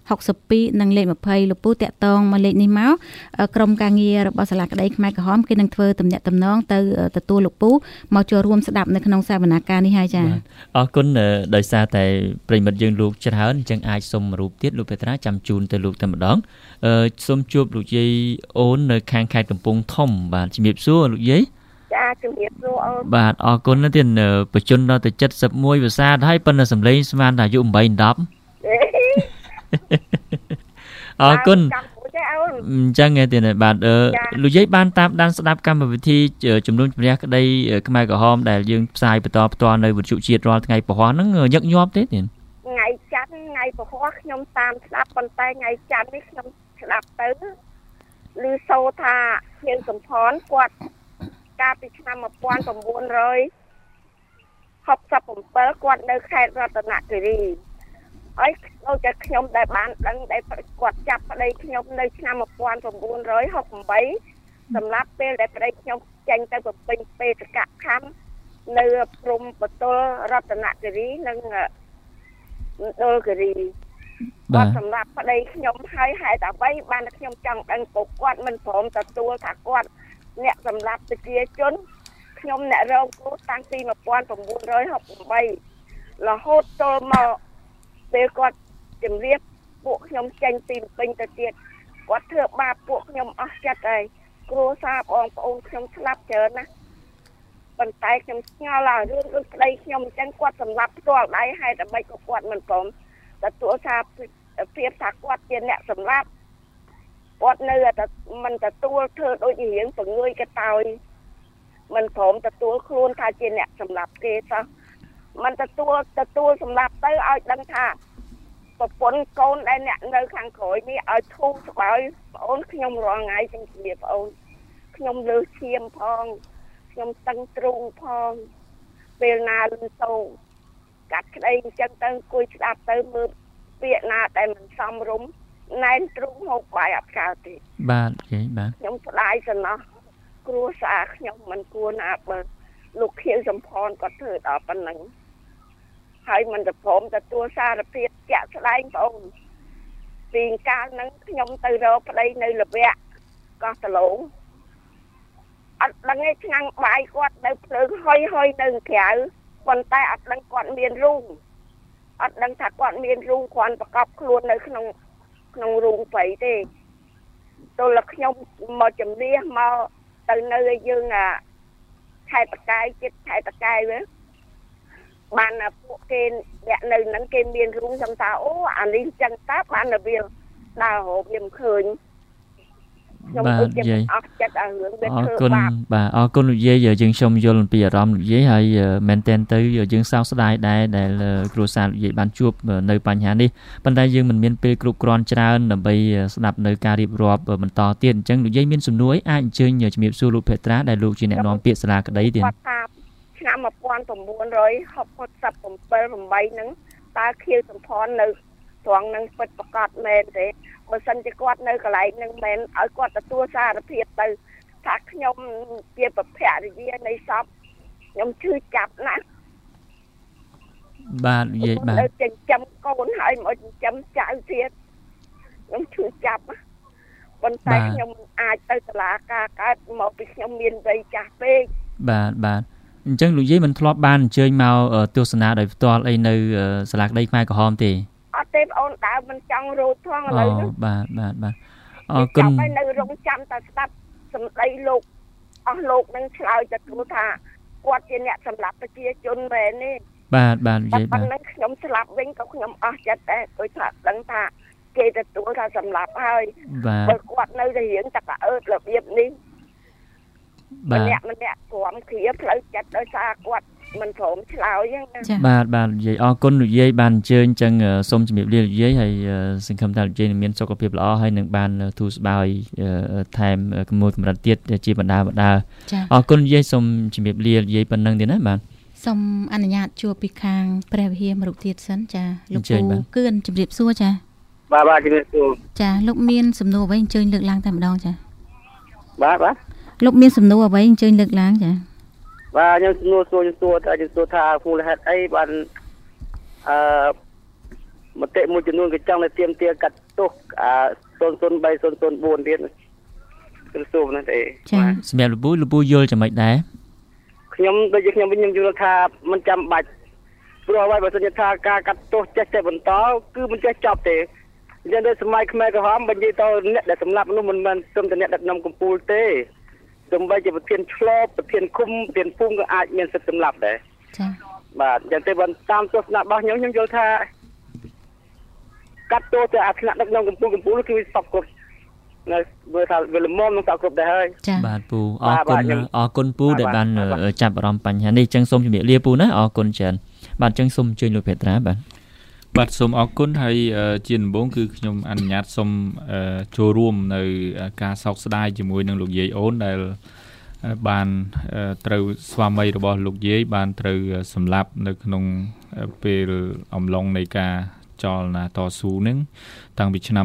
62និងលេខ20លោកពូតាក់តងមកលេខនេះមកក្រុមការងាររបស់សាលាក្តីខ្មែរក្រហមគេនឹងធ្វើទំនាក់ទំនងទៅទទួលលោកពូមកចូលរួមស្ដាប់នៅក្នុងសវនាការនេះហើយចា៎អរគុណដោយសារតែប្រិមិត្តយើងលោកច្រើនអញ្ចឹងអាចសុំរូបទៀតលោកពេត្រាចាំជូនទៅលោកតែម្ដងសូមជួបលោកយាយអូននៅខាងខេត្តកំពង់ធំបាទជំរាបសួរលោកយាយចាជំរាបសួរអូនបាទអរគុណណាស់ទៀតបញ្ជនដល់ទៅ71វស្សាហើយប៉ុន្តែសម្លេងស្មានតែអាយុ8 10អរគុណអញ្ចឹងឯទៀតបាទលោកយាយបានតាមដានស្ដាប់កម្មវិធីជំនុំជម្រះក្តីខ្មែរក្រហមដែលយើងផ្សាយបន្តផ្ទាល់នៅវិទ្យុជាតិរាល់ថ្ងៃពហុហ្នឹងញឹកញាប់ទេទៀតថ្ងៃច័ន្ទថ្ងៃពហុខ្ញុំតាមស្ដាប់ប៉ុន្តែថ្ងៃច័ន្ទនេះខ្ញុំស្ដាប់ទៅឮសូរថាយើងសំផនគាត់កាលពីឆ្នាំ1967គាត់នៅខេត្តរតនគិរីហើយដូចតែខ្ញុំដែលបានដឹងដែលគាត់ចាប់ប្តីខ្ញុំនៅឆ្នាំ1968សម្រាប់ពេលដែលប្តីខ្ញុំចេញទៅបំពេញបេសកកម្មនៅព្រំបទលរតនគិរីនិងដុលគិរីបាទសម្រាប់ប្តីខ្ញុំហើយហេតុអ្វីបានខ្ញុំចង់ដឹងពួកគាត់មិនព្រមទទួលថាគាត់អ្នកសម្រាប់ប្រជាជនខ្ញុំអ្នករងគ្រោះតាំងពី1968រហូតដល់មកពេលគាត់ជំរាបពួកខ្ញុំចេញពីពេញទៅទៀតគាត់ធ្វើបាបពួកខ្ញុំអស់ចិត្តហើយគ្រួសារបងប្អូនខ្ញុំស្លាប់ច្រើនណាស់ប៉ុន្តែខ្ញុំស្ងល់ហើយរឿងដូចប្តីខ្ញុំអញ្ចឹងគាត់សម្លាប់ផ្ទាល់ដៃហើយតែមិនក៏គាត់មិនព្រមទទួលថាភាពថាគាត់ជាអ្នកសម្លាប់គាត់នៅតែមិនទទួលធ្វើដូចជារឿងពង្រួយកតោយមិនព្រមទទួលខ្លួនថាជាអ្នកសម្លាប់គេសោះមិនទទួលសម្លាប់ទៅឲ្យដឹងថាប្រពន្ធកូនដែលអ្នកនៅខាងក្រោយនេះឲ្យធូរស្បើយបងអូនខ្ញុំរាល់ថ្ងៃជំរាបបងអូនខ្ញុំលើសឈាមផងខ្ញុំតឹងទ្រូងផងពេលណាលឺសូរកាត់ក្តីអញ្ចឹងទៅអង្គុយស្ដាប់ទៅមើលពាក្យណាដែលមិនសមរម្យណែនទ្រូងហូបបាយអត់កើតទេបាទយាយបាទខ្ញុំស្ដាយសំណោះគ្រួសារខ្ញុំមិនគួរណាបើលោកខៀវសំផនគាត់ធ្វើដល់ប៉ុណ្ណឹងហើយមិនទៅព្រមទទួលសារភាពជាក់ស្ដែងបងអូនពីកាលហ្នឹងខ្ញុំទៅរកប្តីនៅលវៈកោះតឡូងអត់ដឹងទេឆ្នាំងបាយគាត់នៅភ្លើងហុយនៅក្រៅប៉ុន្តែអត់ដឹងគាត់មានរូងអត់ដឹងថាគាត់មានរូងគ្រាន់ប្រកបខ្លួននៅក្នុងរូងព្រៃទេទោះតែខ្ញុំមកជំនះមកទៅនៅឲ្យយើងខេត្តតកែចិត្តខេត្តតកែវិញបានពួកគេអ្នកនៅហ្នឹងគេមានរូងខ្ញុំថាអូអានេះចឹងតើបានតែវាដើររកវាមិនឃើញខ្ញុំអត់ចិត្តអស់ចិត្តអារឿងវាធ្វើបាបបាទអរគុណលោកយាយយើងខ្ញុំយល់អំពីអារម្មណ៍លោកយាយហើយមែនតើទៅយើងសោកស្ដាយដែរដែលគ្រួសារលោកយាយបានជួបនៅបញ្ហានេះប៉ុន្តែយើងមិនមានពេលគ្រប់គ្រាន់ច្រើនដើម្បីស្ដាប់នៅការរៀបរាប់បន្តទៀតអញ្ចឹងលោកយាយមានសំណួរអាចអញ្ជើញជំរាបសួរលោកភេត្រាដែលលោកជាអ្នកនាំពាក្យសាលាក្តីទៀតឆ្នាំ1967 ហ្នឹងតើខៀវសំផននៅត្រង់ហ្នឹងពិតប្រកបមែនទេបើសិនជាគាត់នៅកន្លែងហ្នឹងមែនឲ្យគាត់ទទួលសារភាពទៅថាខ្ញុំជាប្រភរិយានៃសពខ្ញុំឈឺចាប់ណាស់បាទនិយាយបាទទៅចិញ្ចឹមកូនហើយមកចិញ្ចឹមចៅទៀតខ្ញុំឈឺចាប់ប៉ុន្តែខ្ញុំអាចទៅសាលាការកើតមកពីខ្ញុំមានវ័យចាស់ពេកបាទអញ្ចឹងលោកយាយមិនធ្លាប់បានអញ្ជើញមកទស្សនាដោយផ្ទាល់អីនៅសាលាក្តីខ្មែរក្រហមទេអត់ទេបងអូនដើមមិនចង់រត់ថងឥឡូវនេះបាទអរគុណចាំនៅរងចាំតែស្ដាប់សម្ដីលោកអស់លោកនឹងឆ្លើយទទួលថាគាត់ជាអ្នកសម្លាប់ប្រជាជនមែនទេបាទនិយាយបាទប៉ុន្តែខ្ញុំស្លាប់វិញក៏ខ្ញុំអស់ចិត្តដែរព្រោះថាដឹងថាគេទទួលថាសម្លាប់ហើយបើគាត់នៅតែរៀងតែអើតរបៀបនេះម្នាក់ព្រមគ្រាផ្លូវចិត្តដោយសារគាត់មិនព្រមឆ្លើយហ្នឹងបាទនិយាយអរគុណលោកយាយបានអញ្ជើញចឹងសូមជំរាបលាលោកយាយហើយសង្ឃឹមថាលោកយាយនឹងមានសុខភាពល្អហើយនឹងបានទូស្បើយថែមមួយកម្រិតទៀតជាបណ្ដាអរគុណលោកយាយសូមជំរាបលាលោកយាយប៉ុណ្ណឹងទៀតណាបាទសូមអនុញ្ញាតជួបពីខាងព្រះវិហារមរុទៀតសិនចាលោកពូគឿនជំរាបសួរចាបាទជំរាបសួរចាលោកមានសំណួរអ្វីអញ្ជើញលើកឡើងតែម្ដងចាបាទលោកមានសំណួរអ្វីអញ្ជើញលើកឡើងចាបាទខ្ញុំសំណួរថាមូលហេតុអីបានមតិមួយចំនួនក៏ចង់តែទាមទារកាត់ទោស003 004ទៀតគឺសួរណាទេចាសម្រាប់លពូយល់ចំណុចដែរខ្ញុំដូចជាខ្ញុំវិញខ្ញុំយល់ថាមិនចាំបាច់ព្រោះអ្វីបើសិនជាថាការកាត់ទោសចេះតែបន្តគឺមិនចេះចប់ទេអញ្ចឹងនៅសម័យខ្មែរក្រហមបើនិយាយទៅអ្នកដែលសម្លាប់មនុស្សមិនមែនត្រឹមតែអ្នកដឹកនាំកំពូលទេទោះបីជាប្រធានឆ្លបប្រធានឃុំប្រធានភូមិក៏អាចមានសិទ្ធិសម្លាប់ដែរចា៎បាទអញ្ចឹងទេបើតាមទស្សនៈរបស់ខ្ញុំយល់ថាកាត់ទោសទៅអាថ្នាក់ដឹកនាំកំពូលគឺវាសពគ្រប់នៅមើលថាវាល្មមនឹងសពគ្រប់ដែរហើយបាទពូអរគុណពូដែលបានចាប់អារម្មណ៍បញ្ហានេះអញ្ចឹងសូមជម្រាបលាពូណាអរគុណច្រើនបាទអញ្ចឹងសូមអញ្ជើញលោកភេត្រាបាទសូមអរគុណហើយជាដំបូងគឺខ្ញុំអនុញ្ញាតសូមចូលរួមនៅការសោកស្ដាយជាមួយនឹងលោកយាយអូនដែលបានត្រូវស្វាមីរបស់លោកយាយបានត្រូវសម្លាប់នៅក្នុងពេលអំឡុងនៃការចលនាតស៊ូនឹងតាំងពីឆ្នាំ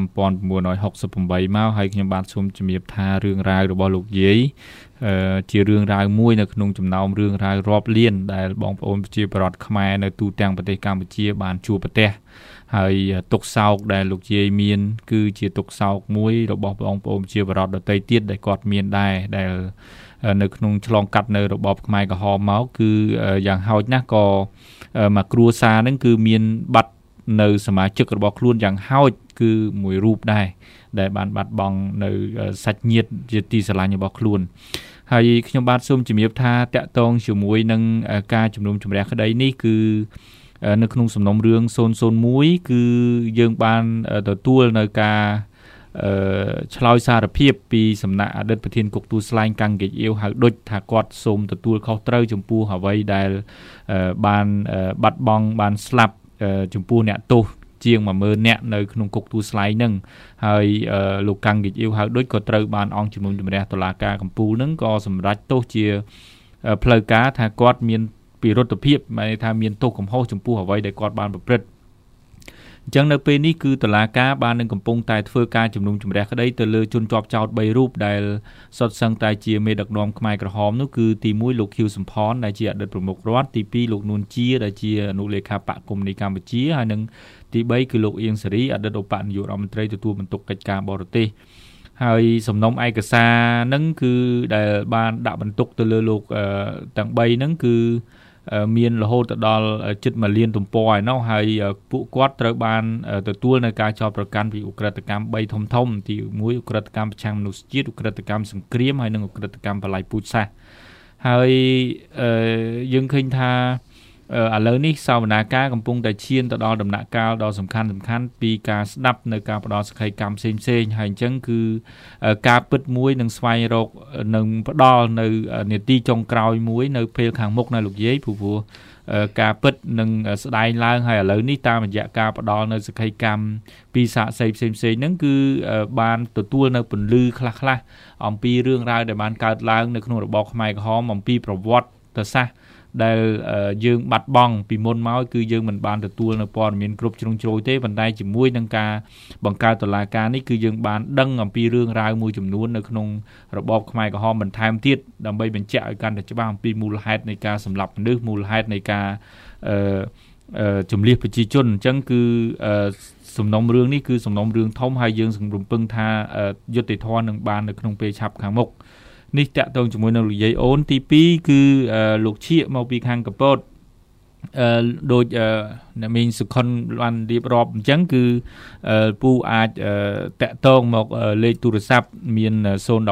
1968មកហើយខ្ញុំបានសូមជំរាបថារឿងរ៉ាវរបស់លោកយាយជារឿងរ៉ាវមួយនៅក្នុងចំណោមរឿងរ៉ាវរាប់លានដែលបងប្អូនប្រជាពលរដ្ឋខ្មែរនៅទូទាំងប្រទេសកម្ពុជាបានជួបប្រទះហើយទុកសោកដែលលោកយាយមានគឺជាទុកសោកមួយរបស់បងប្អូនប្រជាពលរដ្ឋដទៃទៀតដែលគាត់មានដែរដែលនៅក្នុងឆ្លងកាត់នៅរបបខ្មែរក្រហមមកគឺយ៉ាងហោចណាស់ក៏មកគ្រួសារហ្នឹងគឺមានបាត់នៅសមាជិករបស់ខ្លួនយ៉ាងហោចគឺមួយរូបដែរដែលបានបាត់បង់នៅសាច់ញាតិជាទីស្រឡាញ់របស់ខ្លួនហើយខ្ញុំបាទសូមជំរាបថាតាក់ទងជាមួយនឹងការជំនុំជម្រះក្តីនេះគឺនៅក្នុងសំណុំរឿង001គឺយើងបានទទួលនៅការឆ្លើយសារភាពពីសំណាក់អតីតប្រធានគុកទួលស្លែងកាំងហ្គេកអៀវហៅដូចថាគាត់សូមទទួលខុសត្រូវចំពោះអ្វីដែលបានបាត់បង់បានស្លាប់ចំពោះអ្នកទោសជាង 10000 នាក់នៅក្នុងគុកទួលស្លែងហ្នឹងហើយលោកកាំងហ្គេកអៀវហៅដូចក៏ត្រូវបានអង្គជំនុំជម្រះតុលាការកំពូលហ្នឹងក៏សម្រេចទោសជាផ្លូវការថាគាត់មានពិរុទ្ធភាពមានន័យថាមានទោសកំហុសចំពោះអ្វីដែលគាត់បានប្រព្រឹត្តអញ្ចឹងនៅពេលនេះគឺតុលាការបាននឹងកំពុងតែធ្វើការជំនុំជម្រះក្តីទៅលើជនជាប់ចោទ3រូបដែលសុទ្ធសឹងតែជាមេដឹកនាំខ្មែរក្រហមនោះគឺទី1លោកខៀវសំផនដែលជាអតីតប្រមុខរដ្ឋទី2លោកនួនជាដែលជាអនុលេខាបកកុម្មុយនីសកម្ពុជាហើយនិងទី3គឺលោកអៀងសេរីអតីតឧបនាយករដ្ឋមន្ត្រីទទួលបន្ទុកកិច្ចការបរទេសហើយសំណុំឯកសារហ្នឹងគឺដែលបានដាក់បន្ទុកទៅលើលោកទាំង3ហ្នឹងគឺមានរហូតដល់ជិត1លានទំព័រឯណោះហើយពួកគាត់ត្រូវបានទទួលនៅការចោទប្រកាន់ពីឧក្រិដ្ឋកម្ម3ធំទី1ឧក្រិដ្ឋកម្មប្រឆាំងមនុស្សជាតិឧក្រិដ្ឋកម្មសង្គ្រាមហើយនិងឧក្រិដ្ឋកម្មបល្ល័ង្កពូជសាសន៍ហើយយើងឃើញថាឥឡូវនេះសវនាការកំពុងតែឈានទៅដល់ដំណាក់កាលដ៏សំខាន់ពីការស្ដាប់នៅការផ្ដល់សក្ខីកម្មផ្សេងៗហើយអញ្ចឹងគឺការពិតមួយនឹងស្វែងរកនឹងផ្ដល់នៅនាទីចុងក្រោយមួយនៅពេលខាងមុខនៅលោកយាយព្រោះការពិតនឹងស្ដែងឡើងហើយឥឡូវនេះតាមរយៈការផ្ដល់នៅសក្ខីកម្មពីសាកសីផ្សេងៗហ្នឹងគឺបានទទួលនៅពន្លឺខ្លះៗអំពីរឿងរ៉ាវដែលបានកើតឡើងនៅក្នុងរបបខ្មែរក្រហមអំពីប្រវត្តិសាស្ត្រដែលយើងបាត់បង់ពីមុនមកគឺយើងមិនបានទទួលនៅព័ត៌មានគ្រប់ជ្រុងជ្រោយទេប៉ុន្តែជាមួយនឹងការបង្កើតតុលាការនេះគឺយើងបានដឹងអំពីរឿងរ៉ាវមួយចំនួននៅក្នុងរបបខ្មែរក្រហមបន្ថែមទៀតដើម្បីបញ្ជាក់ឲ្យកាន់តែច្បាស់អំពីមូលហេតុនៃការសម្លាប់មនុស្សមូលហេតុនៃការជំលៀសប្រជាជនអញ្ចឹងគឺសំណុំរឿងនេះគឺសំណុំរឿងធំហើយយើងសង្ឃឹមពឹងថាយុត្តិធម៌នឹងបាននៅក្នុងពេលឆាប់ខាងមុខនេះតាក់ទងជាមួយនឹងលោកយាយអូនទី2គឺលោកឈៀកមកពីខាងកពតដូចអ្នកមីងសុខុនបានរៀបរាប់អញ្ចឹងគឺពូអាចតាក់ទងមកលេខទូរស័ព្ទមាន012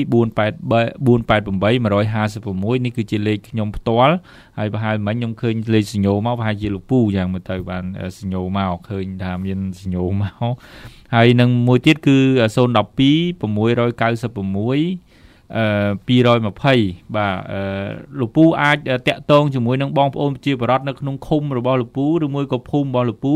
488 156នេះគឺជាលេខខ្ញុំផ្ទាល់ហើយប្រហែលមិញខ្ញុំឃើញលេខសញ្ញោមកប្រហែលជាលោកពូយ៉ាងមើលទៅបានសញ្ញោមកឃើញថាមានសញ្ញោមកហើយនឹងមួយទៀតគឺ012 696 220បាទលោកពូអាចតាក់ទងជាមួយនឹងបងប្អូនប្រជាពលរដ្ឋនៅក្នុងឃុំរបស់លោកពូឬមួយក៏ភូមិរបស់លោកពូ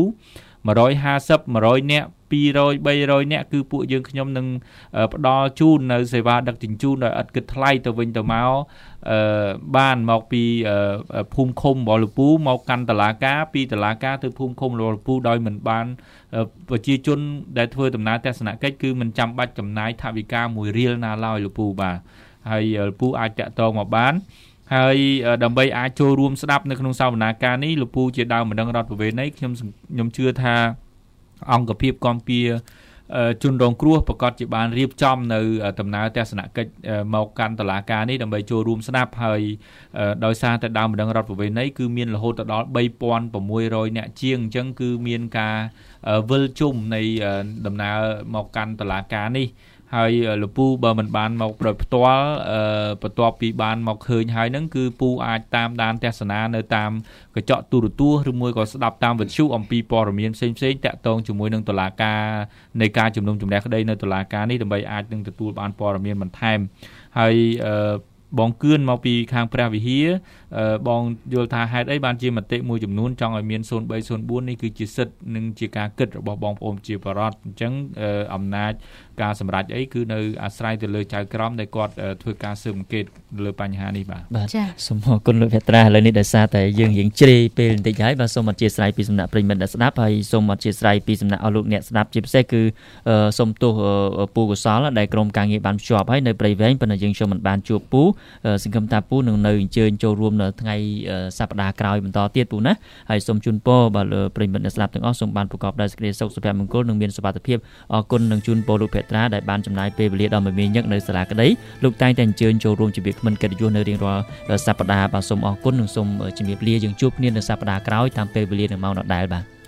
150 100នាក់200 300នាក់គឺពួកយើងខ្ញុំនឹងផ្ដល់ជូននៅសេវាដឹកជញ្ជូនដោយឥតគិតថ្លៃទៅវិញទៅមកបានមកពីភូមិឃុំរបស់លោកពូមកកាន់តុលាការពីតុលាការទៅភូមិឃុំរបស់លោកពូដោយមិនបានប្រជាជនដែលធ្វើដំណើរទស្សនកិច្ចគឺមិនចាំបាច់ចំណាយថវិកា1រៀលណាឡើយលោកពូបាទហើយលោកពូអាចតាក់ទងមកបានហើយដើម្បីអាចចូលរួមស្ដាប់នៅក្នុងសវនាការនេះលោកពូជាដើមបណ្ដឹងរដ្ឋប្រវេណីខ្ញុំជឿថាអង្គភាពគាំពារជនរងគ្រោះប្រកាសជាបានរៀបចំនៅដំណើរទស្សនកិច្ចមកកាន់តុលាការនេះដើម្បីចូលរួមស្ដាប់ហើយដោយសារតែដើមបណ្ដឹងរដ្ឋប្រវេណីគឺមានរហូតដល់ 3600 នាក់ជាងអញ្ចឹងគឺមានការវិលជុំនៃដំណើរមកកាន់តុលាការនេះហើយលពូបើមិនបានមកដោយផ្ទាល់បន្ទាប់ពីបានមកឃើញហើយហ្នឹងគឺពូអាចតាមដានទស្សនានៅតាមកញ្ចក់ទូរទស្សន៍ឬមួយក៏ស្ដាប់តាមវិទ្យុអំពីព័ត៌មានផ្សេងៗតាក់ទងជាមួយនឹងតុលាការនៃការជំនុំជម្រះក្តីនៅតុលាការនេះដើម្បីអាចនឹងទទួលបានព័ត៌មានបន្ថែមហើយបងគឿនមកពីខាងព្រះវិហារបងយល់ថាហេតុអីបានជាមតិមួយចំនួនចង់ឲ្យមាន0304នេះគឺជាសិទ្ធិនិងជាការគិតរបស់បងប្អូនជាបរិបទអញ្ចឹងអំណាចការសម្រេចអីគឺនៅអាស្រ័យទៅលើចៅក្រមដែលគាត់ធ្វើការស៊ើបអង្កេតលើបញ្ហានេះបាទចា៎សូមអរគុណលោកភត្រាឥឡូវនេះដោយសារតែយើងរៀងជ្រេពេលបន្តិចហើយបាទសូមអធិស្ឋានពីសំណាក់ប្រិយមិត្តអ្នកស្ដាប់ហើយសូមអធិស្ឋានពីសំណាក់អស់លោកអ្នកស្ដាប់ជាពិសេសគឺសូមទោសពូកុសលដែលក្រុមការងារបានភ្ជាប់ហើយនៅព្រៃវែងប៉ុន្តែយើងខ្ញុំមិនបានជួបពូសង្ឃឹមថាពូនឹងនៅអញ្ជើញចូលរួមនៅថ្ងៃសប្តាហ៍ក្រោយបន្តទៀតពូណាហើយសូមជូនពរបាទលើប្រិយមិត្តអ្នកស្ដាប់ទាំងអស់សូមបានប្រកបដោយសេចក្តីសុខសុភមង្គលនិងមានសុវត្ថិភាពអរគុណនឹងជូនពរលោកភត្រាដែលបានចំណាយពេលវេលាដ៏មមាញឹកនៅសាលាក្តីលោកតែងតែអញ្ជើញចូលរួមជាវាគ្មិនកិត្តិយសនៅរៀងរាល់សប្តាហ៍បាទសូមអរគុណនិងសូមជម្រាបលាយើងជួបគ្នានៅសប្តាហ៍ក្រោយតាមពេលវេលានិងម៉ោងដដែលបាទ